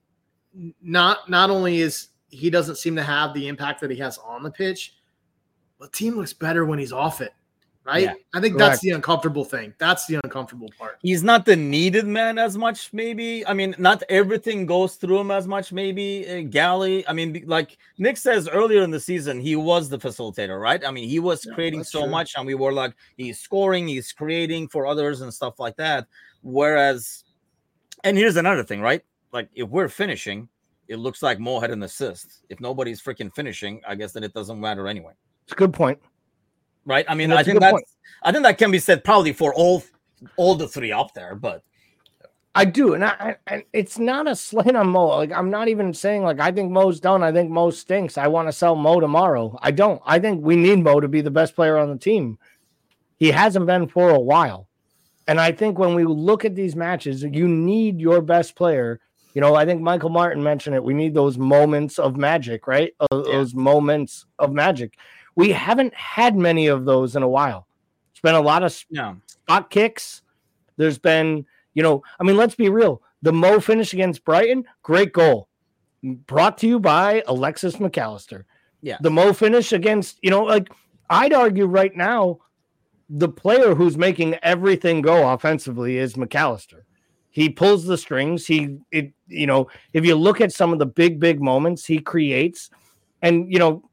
not not only is he doesn't seem to have the impact that he has on the pitch, but the team looks better when he's off it. Right? Yeah, I think correct. That's the uncomfortable thing. That's the uncomfortable part. He's not the needed man as much, maybe. I mean, not everything goes through him as much, maybe. Uh, Galley, I mean, like Nick says earlier in the season, he was the facilitator, right? I mean, he was Yeah, creating that's so true. much, and we were like, he's scoring, he's creating for others and stuff like that. Whereas, and here's another thing, right? Like, if we're finishing, it looks like Mo had an assist. If nobody's freaking finishing, I guess then it doesn't matter anyway. It's a good point. Right? I mean, That's I a think good that's, point. I think that can be said probably for all all the three up there, but I do, and I, and it's not a slight on Mo. Like, I'm not even saying like I think Mo's done. I think Mo stinks. I want to sell Mo tomorrow. I don't. I think we need Mo to be the best player on the team. He hasn't been for a while, and I think when we look at these matches, you need your best player. You know, I think Michael Martin mentioned it. We need those moments of magic, right? Uh, Yeah. Those moments of magic. We haven't had many of those in a while. It's been a lot of yeah. spot kicks. There's been, you know, I mean, let's be real. The Mo finish against Brighton, great goal. Brought to you by Alexis McAllister. Yeah. The Mo finish against, you know, like I'd argue right now, the player who's making everything go offensively is McAllister. He pulls the strings. He, it, you know, if you look at some of the big, big moments he creates, and, you know,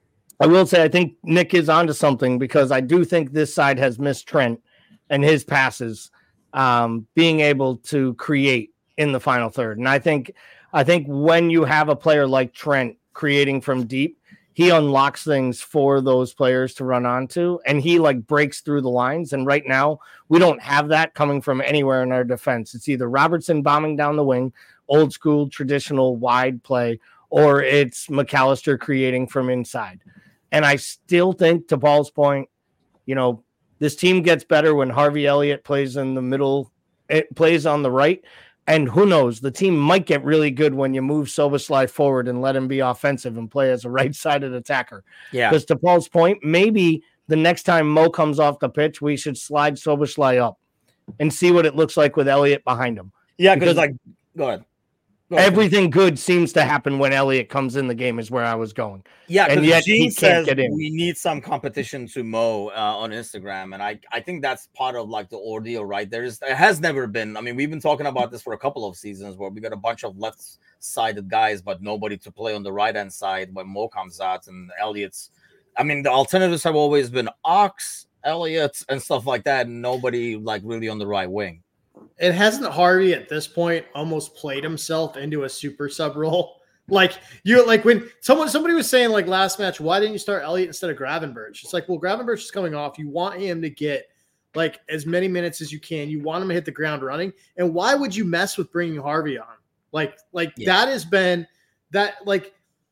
I will say I think Nick is onto something because I do think this side has missed Trent and his passes um, being able to create in the final third. And I think I think when you have a player like Trent creating from deep, he unlocks things for those players to run onto, and he like breaks through the lines. And right now we don't have that coming from anywhere in our defense. It's either Robertson bombing down the wing, old school, traditional wide play, or it's McAllister creating from inside. And I still think, to Paul's point, you know, this team gets better when Harvey Elliott plays in the middle, it plays on the right. And who knows, the team might get really good when you move Szoboszlai forward and let him be offensive and play as a right-sided attacker. Yeah. Because to Paul's point, maybe the next time Mo comes off the pitch, we should slide Szoboszlai up and see what it looks like with Elliott behind him. Yeah, Because- because like go ahead. Go ahead. Everything good seems to happen when Elliott comes in the game is where I was going. Yeah, and and yet yet he Gene can't says get in. we need some competition to Mo uh, on Instagram, and I I think that's part of like the ordeal, right? There's there has never been. I mean, we've been talking about this for a couple of seasons where we got a bunch of left-sided guys, but nobody to play on the right-hand side when Mo comes out and Elliott's. I mean, the alternatives have always been Ox, Elliott, and stuff like that. And nobody like really on the right wing. And hasn't Harvey at this point almost played himself into a super sub role? Like you like when someone somebody was saying like last match, why didn't you start Elliott instead of Gravenberch? It's like, well, Gravenberch is coming off. You want him to get like as many minutes as you can. You want him to hit the ground running. And why would you mess with bringing Harvey on? Like, like Yeah. that has been that like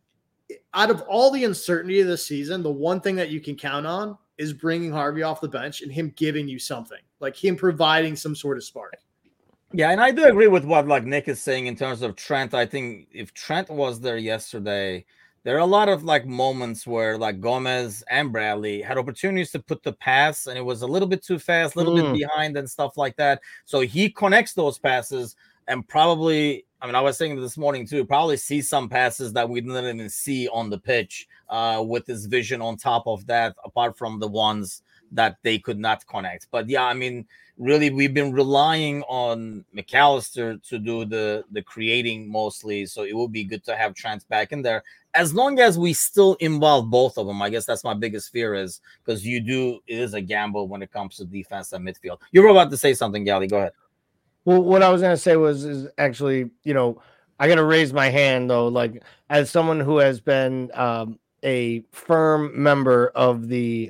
out of all the uncertainty of this season, the one thing that you can count on is bringing Harvey off the bench and him giving you something, like him providing some sort of spark. Yeah, and I do agree with what like Nick is saying in terms of Trent. I think if Trent was there yesterday, there are a lot of like moments where like Gomez and Bradley had opportunities to put the pass, and it was a little bit too fast, a little Mm. bit behind, and stuff like that. So he connects those passes, and probably, I mean, I was saying this morning too, probably see some passes that we didn't even see on the pitch uh, with his vision on top of that, apart from the ones that they could not connect. But yeah, I mean, really, we've been relying on McAllister to do the, the creating mostly. So it would be good to have Trent back in there. As long as we still involve both of them, I guess that's my biggest fear is because you do, it is a gamble when it comes to defense and midfield. You were about to say something, Gally. Go ahead. Well, what I was going to say was, is actually, you know, I got to raise my hand though, like as someone who has been um, a firm member of the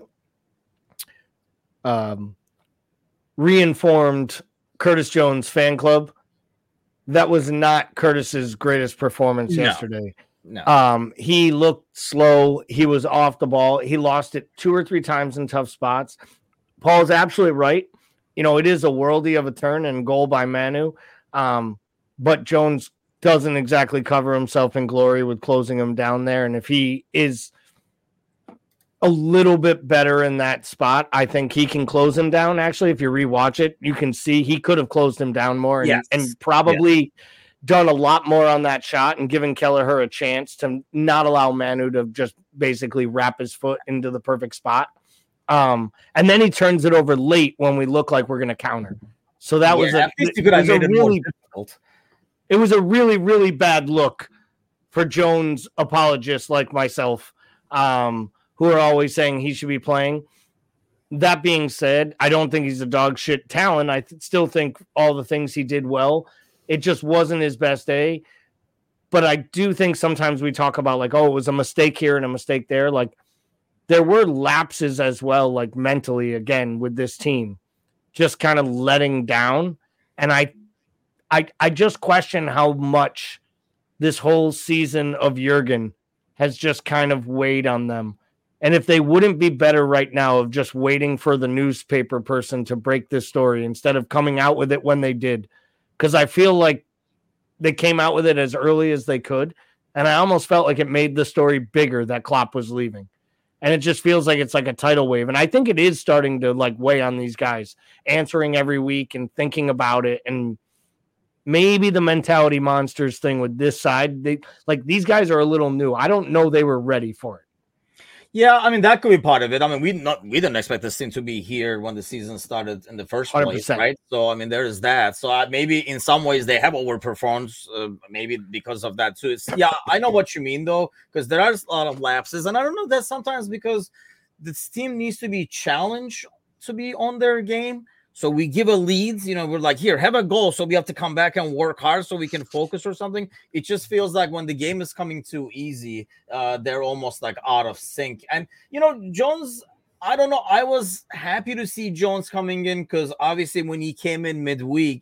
um, reinformed Curtis Jones fan club. That was not Curtis's greatest performance No. yesterday. No. Um, he looked slow. He was off the ball. He lost it two or three times in tough spots. Paul's absolutely right. You know, it is a worldie of a turn and goal by Manu. Um, but Jones doesn't exactly cover himself in glory with closing him down there. And if he is a little bit better in that spot, I think he can close him down. Actually, if you rewatch it, you can see he could have closed him down more and, Yes. and probably yes. done a lot more on that shot and given Kelleher a chance to not allow Manu to just basically wrap his foot into the perfect spot. Um, and then he turns it over late when we look like we're going to counter. So that yeah, was a, it, it was a really, it was a really, really bad look for Jones apologists like myself, um, who are always saying he should be playing. That being said, I don't think he's a dog shit talent. I th- still think all the things he did well. It just wasn't his best day. But I do think sometimes we talk about like, oh, it was a mistake here and a mistake there. Like there were lapses as well, like mentally again with this team, just kind of letting down. And I, I, I just question how much this whole season of Jurgen has just kind of weighed on them. And if they wouldn't be better right now of just waiting for the newspaper person to break this story instead of coming out with it when they did, because I feel like they came out with it as early as they could. And I almost felt like it made the story bigger that Klopp was leaving. And it just feels like it's like a tidal wave. And I think it is starting to like weigh on these guys, answering every week and thinking about it. And maybe the mentality monsters thing with this side, they like these guys are a little new. I don't know they were ready for it. Yeah, I mean, that could be part of it. I mean, we not we didn't expect this team to be here when the season started in the first place, one hundred percent. Right? So, I mean, there is that. So, uh, maybe in some ways they have overperformed, uh, maybe because of that too. It's, yeah, I know what you mean, though, because there are a lot of lapses. And I don't know if that's sometimes because this team needs to be challenged to be on their game. So we give a lead, you know, we're like, here, have a goal. So we have to come back and work hard so we can focus or something. It just feels like when the game is coming too easy, uh, they're almost like out of sync. And, you know, Jones, I don't know. I was happy to see Jones coming in because obviously when he came in midweek,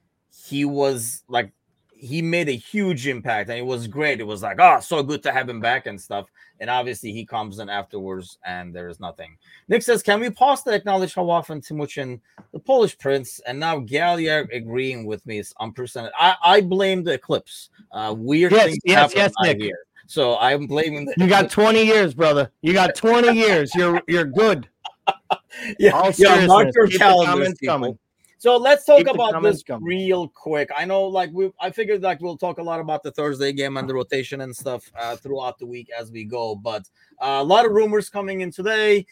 he was like, he made a huge impact and it was great. It was like, oh, so good to have him back and stuff. And obviously he comes in afterwards and there is nothing. Nick says, can we pause to acknowledge how often Timuchin, the Polish prince, and now Galia agreeing with me is unprecedented. I, I blame the eclipse. Uh, weird yes, things yes, happen yes, Nick. here. So I'm blaming the You got twenty years, brother. You got twenty years. You're you're good. yeah, All yeah, mark your Keep calendars, coming. So let's talk Keep about this coming. real quick. I know, like we, I figured, like we'll talk a lot about the Thursday game and the rotation and stuff uh, throughout the week as we go. But uh, a lot of rumors coming in today.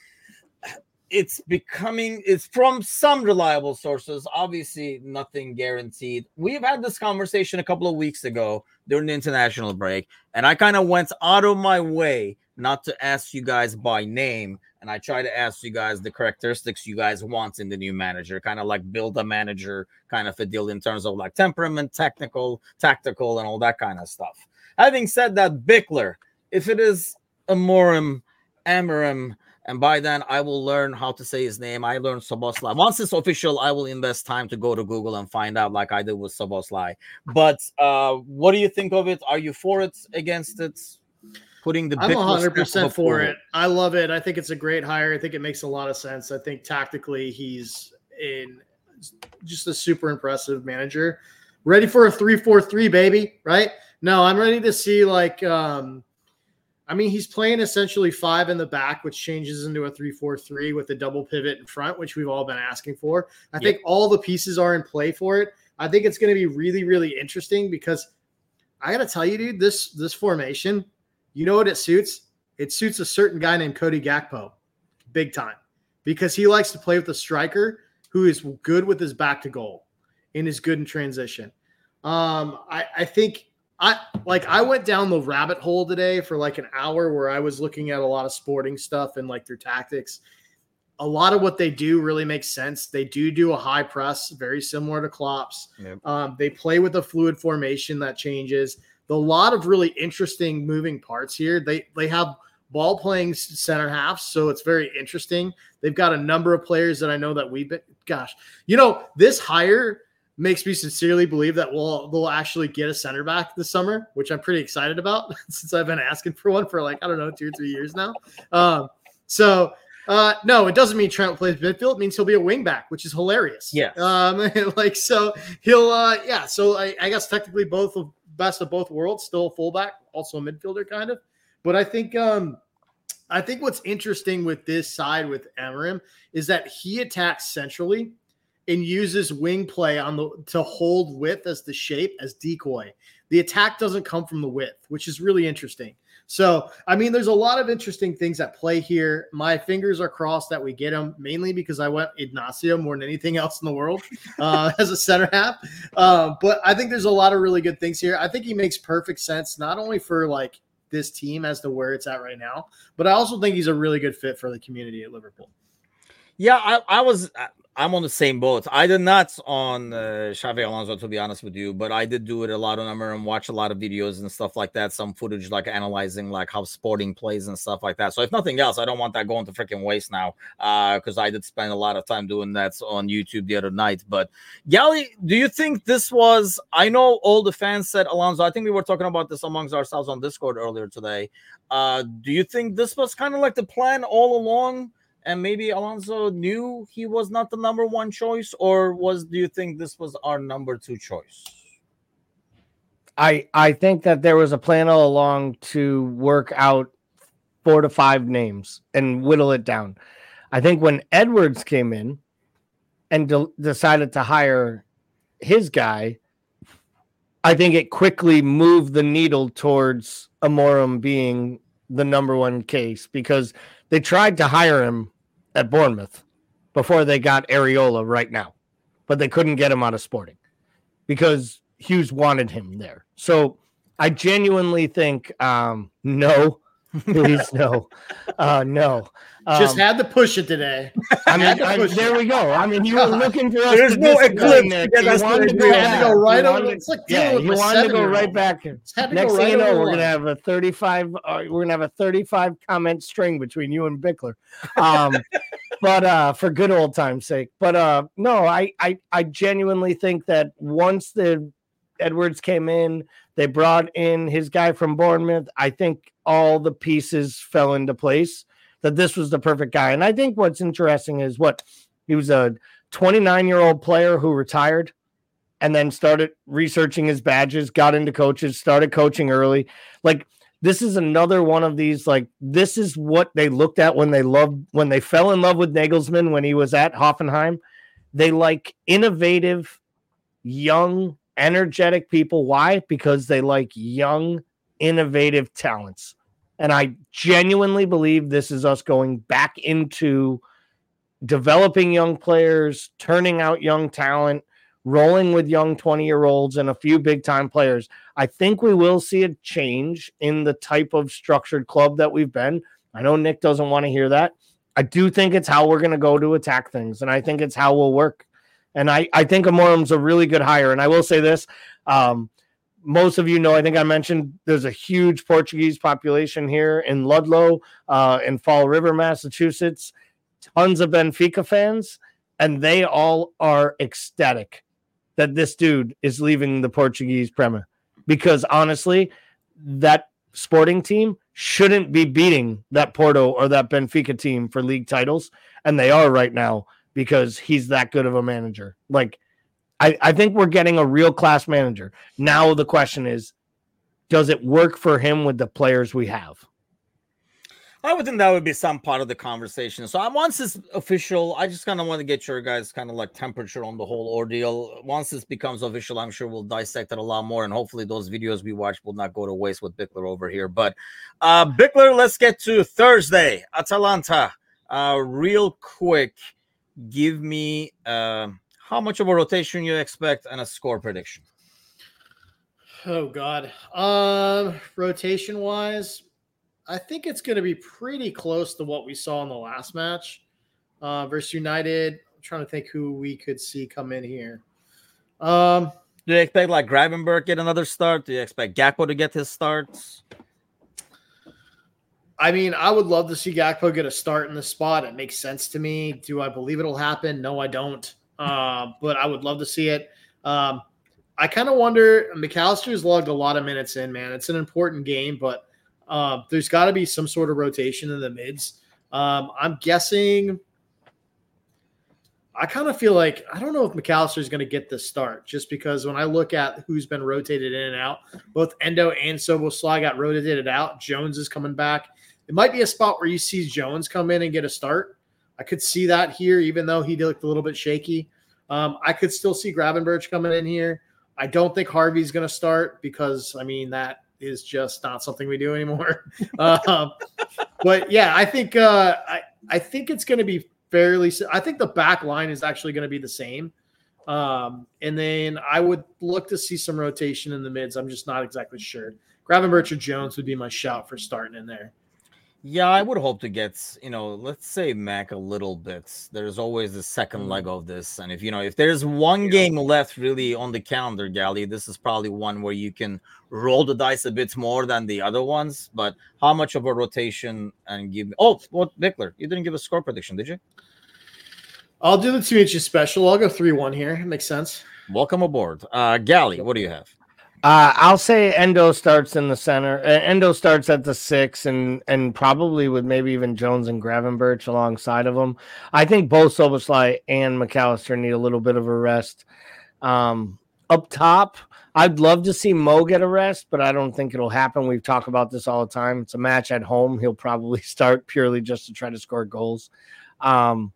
It's becoming, it's from some reliable sources. Obviously, nothing guaranteed. We've had this conversation a couple of weeks ago during the international break, and I kind of went out of my way not to ask you guys by name. And I try to ask you guys the characteristics you guys want in the new manager, kind of like build a manager kind of a deal in terms of like temperament, technical, tactical, and all that kind of stuff. Having said that, Bickler, if it is Amorim, Amarim, and by then I will learn how to say his name. I learned Szoboszlai. Once it's official, I will invest time to go to Google and find out like I did with Szoboszlai. But uh, what do you think of it? Are you for it, against it? Putting the I'm one hundred percent for it. I love it. I think it's a great hire. I think it makes a lot of sense. I think tactically he's in just a super impressive manager. Ready for a three four three, baby, right? No, I'm ready to see like um I mean, he's playing essentially five in the back, which changes into a three four three with a double pivot in front, which we've all been asking for. I yep. think all the pieces are in play for it. I think it's going to be really, really interesting because I got to tell you, dude, this this formation, you know what it suits? It suits a certain guy named Cody Gakpo big time because he likes to play with a striker who is good with his back to goal and is good in transition. Um, I, I think I like I went down the rabbit hole today for like an hour where I was looking at a lot of sporting stuff and like their tactics. A lot of what they do really makes sense. They do do a high press, very similar to Klopp's. Yep. Um, they play with a fluid formation that changes. A lot of really interesting moving parts here. They they have ball playing center halves, so it's very interesting. They've got a number of players that I know that we've been. Gosh, you know this hire makes me sincerely believe that we'll they'll actually get a center back this summer, which I'm pretty excited about since I've been asking for one for like I don't know two or three years now. Um, so. Uh, no, it doesn't mean Trent plays midfield. It means he'll be a wing back, which is hilarious. Yeah. Um, like, so he'll, uh, yeah. So I, I guess technically both of best of both worlds, still a fullback, also a midfielder kind of. But I think, um, I think what's interesting with this side with Amorim is that he attacks centrally and uses wing play on the, to hold width as the shape as decoy. The attack doesn't come from the width, which is really interesting. So, I mean, there's a lot of interesting things at play here. My fingers are crossed that we get him, mainly because I went Ignacio more than anything else in the world uh, as a center half. Uh, but I think there's a lot of really good things here. I think he makes perfect sense, not only for like this team as to where it's at right now, but I also think he's a really good fit for the community at Liverpool. Yeah, I, I was. I'm on the same boat. I did not on uh, Xabi Alonso, to be honest with you, but I did do it a lot on Amorim and watch a lot of videos and stuff like that. Some footage, like analyzing like how Sporting plays and stuff like that. So if nothing else, I don't want that going to freaking waste now because uh, I did spend a lot of time doing that on YouTube the other night. But Gally, do you think this was? I know all the fans said Alonso. I think we were talking about this amongst ourselves on Discord earlier today. Uh, do you think this was kind of like the plan all along? And maybe Alonso knew he was not the number one choice, or was do you think this was our number two choice? I I think that there was a plan all along to work out four to five names and whittle it down. I think when Edwards came in and de- decided to hire his guy, I think it quickly moved the needle towards Amorim being the number one case because they tried to hire him at Bournemouth before they got Areola right now, but they couldn't get him out of Sporting because Hughes wanted him there. So I genuinely think, um, no, please no, uh, no. Um, Just had to push it today. I mean, I, there we go. I mean, you were looking for us. There's to no eclipse. Nick. Yeah, you wanted to go, had to go right over. It's like yeah, you wanted to go right back. Next thing right you know, we're gonna have a thirty-five. Uh, we're gonna have a thirty-five comment string between you and Bickler. Um, but uh, for good old time's sake. But uh, no, I, I, I genuinely think that once the Edwards came in, they brought in his guy from Bournemouth. I think all the pieces fell into place. That this was the perfect guy. And I think what's interesting is what he was a twenty-nine-year-old player who retired and then started researching his badges, got into coaches, started coaching early. Like this is another one of these, like this is what they looked at when they loved, when they fell in love with Nagelsmann when he was at Hoffenheim. They like innovative, young, energetic people. Why? Because they like young, innovative talents. And I genuinely believe this is us going back into developing young players, turning out young talent, rolling with young twenty-year-olds and a few big-time players. I think we will see a change in the type of structured club that we've been. I know Nick doesn't want to hear that. I do think it's how we're going to go to attack things, and I think it's how we'll work. And I, I think Amorim's a really good hire. And I will say this, um, most of you know, I think I mentioned there's a huge Portuguese population here in Ludlow, uh, in Fall River, Massachusetts, tons of Benfica fans, and they all are ecstatic that this dude is leaving the Portuguese Premier. Because honestly, that Sporting team shouldn't be beating that Porto or that Benfica team for league titles, and they are right now because he's that good of a manager. Like, I, I think we're getting a real class manager. Now the question is, does it work for him with the players we have? I would think that would be some part of the conversation. So I, once it's official, I just kind of want to get your guys' kind of like temperature on the whole ordeal. Once this becomes official, I'm sure we'll dissect it a lot more, and hopefully those videos we watch will not go to waste with Bickler over here. But uh, Bickler, let's get to Thursday, Atalanta. Uh, real quick, give me uh, how much of a rotation you expect and a score prediction. Oh God, um, rotation wise. I think it's going to be pretty close to what we saw in the last match uh, versus United. I'm trying to think who we could see come in here. Um, Do you expect like Gravenberch get another start? Do you expect Gakpo to get his starts? I mean, I would love to see Gakpo get a start in the spot. It makes sense to me. Do I believe it'll happen? No, I don't. Uh, but I would love to see it. Um, I kind of wonder. McAllister's logged a lot of minutes in, man. It's an important game, but Uh, there's got to be some sort of rotation in the mids. Um, I'm guessing. I kind of feel like I don't know if McAllister is going to get the start, just because when I look at who's been rotated in and out, both Endo and Szoboszlai got rotated out. Jones is coming back. It might be a spot where you see Jones come in and get a start. I could see that here, even though he looked a little bit shaky. Um, I could still see Gravenberch coming in here. I don't think Harvey's going to start because, I mean, that is just not something we do anymore. um, but yeah, I think uh, I I think it's going to be fairly. I think the back line is actually going to be the same, um, and then I would look to see some rotation in the mids. I'm just not exactly sure. Gravenberch or Jones would be my shout for starting in there. Yeah, I would hope to get, you know, let's say Mac a little bit. There's always the second mm. leg of this. And if, you know, if there's one yeah. game left really on the calendar, Gally, this is probably one where you can roll the dice a bit more than the other ones. But how much of a rotation and give – oh, what, Bickler, you didn't give a score prediction, did you? I'll do the two inches special. I'll go three one here. It makes sense. Welcome aboard. Uh, Gally, what do you have? Uh, I'll say Endo starts in the center. Uh, Endo starts at the six, and and probably with maybe even Jones and Gravenberch alongside of them. I think both Szoboszlai and McAllister need a little bit of a rest. Um, up top, I'd love to see Mo get a rest, but I don't think it'll happen. We've talked about this all the time. It's a match at home. He'll probably start purely just to try to score goals. Um,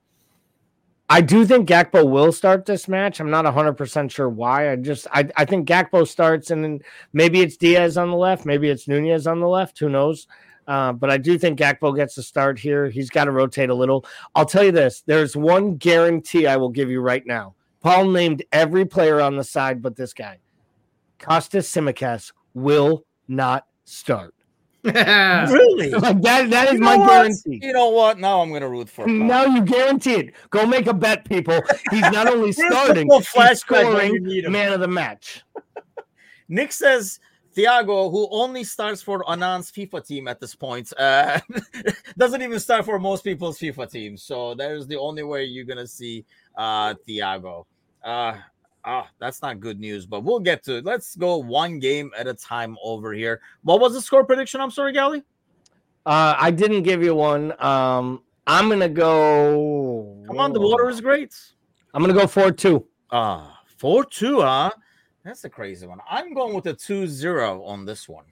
I do think Gakpo will start this match. I'm not one hundred percent sure why. I just I, I think Gakpo starts, and then maybe it's Diaz on the left, maybe it's Nunez on the left. Who knows? Uh, but I do think Gakpo gets a start here. He's got to rotate a little. I'll tell you this. There's one guarantee I will give you right now. Paul named every player on the side but this guy. Kostas Tsimikas will not start. Really? Like that, that is you know my what? guarantee. You know what? Now I'm going to root for him. Now you guarantee it. Go make a bet, people. He's not only starting, he's scoring man of the match. Nick says Thiago, who only starts for Anand's FIFA team at this point, uh, doesn't even start for most people's FIFA teams. So there's the only way you're going to see uh, Thiago. Uh, Ah, that's not good news, but we'll get to it. Let's go one game at a time over here. What was the score prediction? I'm sorry, Gally. Uh, I didn't give you one. Um, I'm gonna go. Come on, the water is great. I'm gonna go four two. Ah, four two, huh? That's a crazy one. I'm going with a two zero on this one,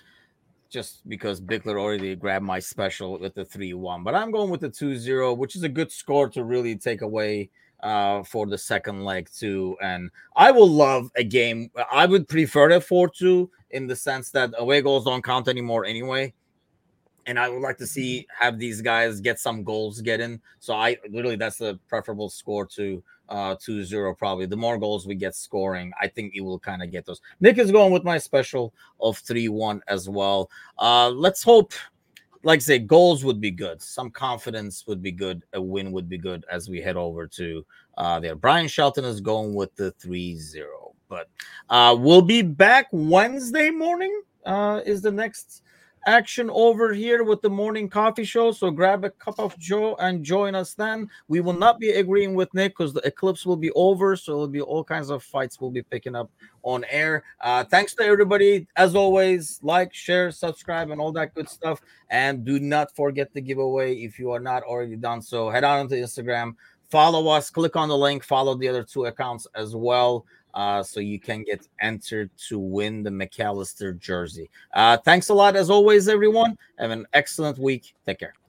just because Bickler already grabbed my special with the three one. But I'm going with the two zero, which is a good score to really take away uh for the second leg too. And I will love a game. I would prefer a four two in the sense that away goals don't count anymore anyway, and I would like to see have these guys get some goals get in. So I literally that's the preferable score to uh two zero. Probably the more goals we get scoring, I think it will kind of get those. Nick is going with my special of three one as well. Uh let's hope, like I say, goals would be good. Some confidence would be good. A win would be good as we head over to uh, there. Brian Shelton is going with the three zero. But uh, we'll be back Wednesday morning uh, is the next action over here with the morning coffee show. So grab a cup of Joe and join us then. We will not be agreeing with Nick because the eclipse will be over. So it'll be all kinds of fights we'll be picking up on air. Uh, thanks to everybody. As always, like, share, subscribe, and all that good stuff. And do not forget the giveaway if you are not already done so. Head on to Instagram, follow us, click on the link, follow the other two accounts as well. Uh, so you can get entered to win the McAllister jersey. Uh, thanks a lot as always, everyone. Have an excellent week. Take care.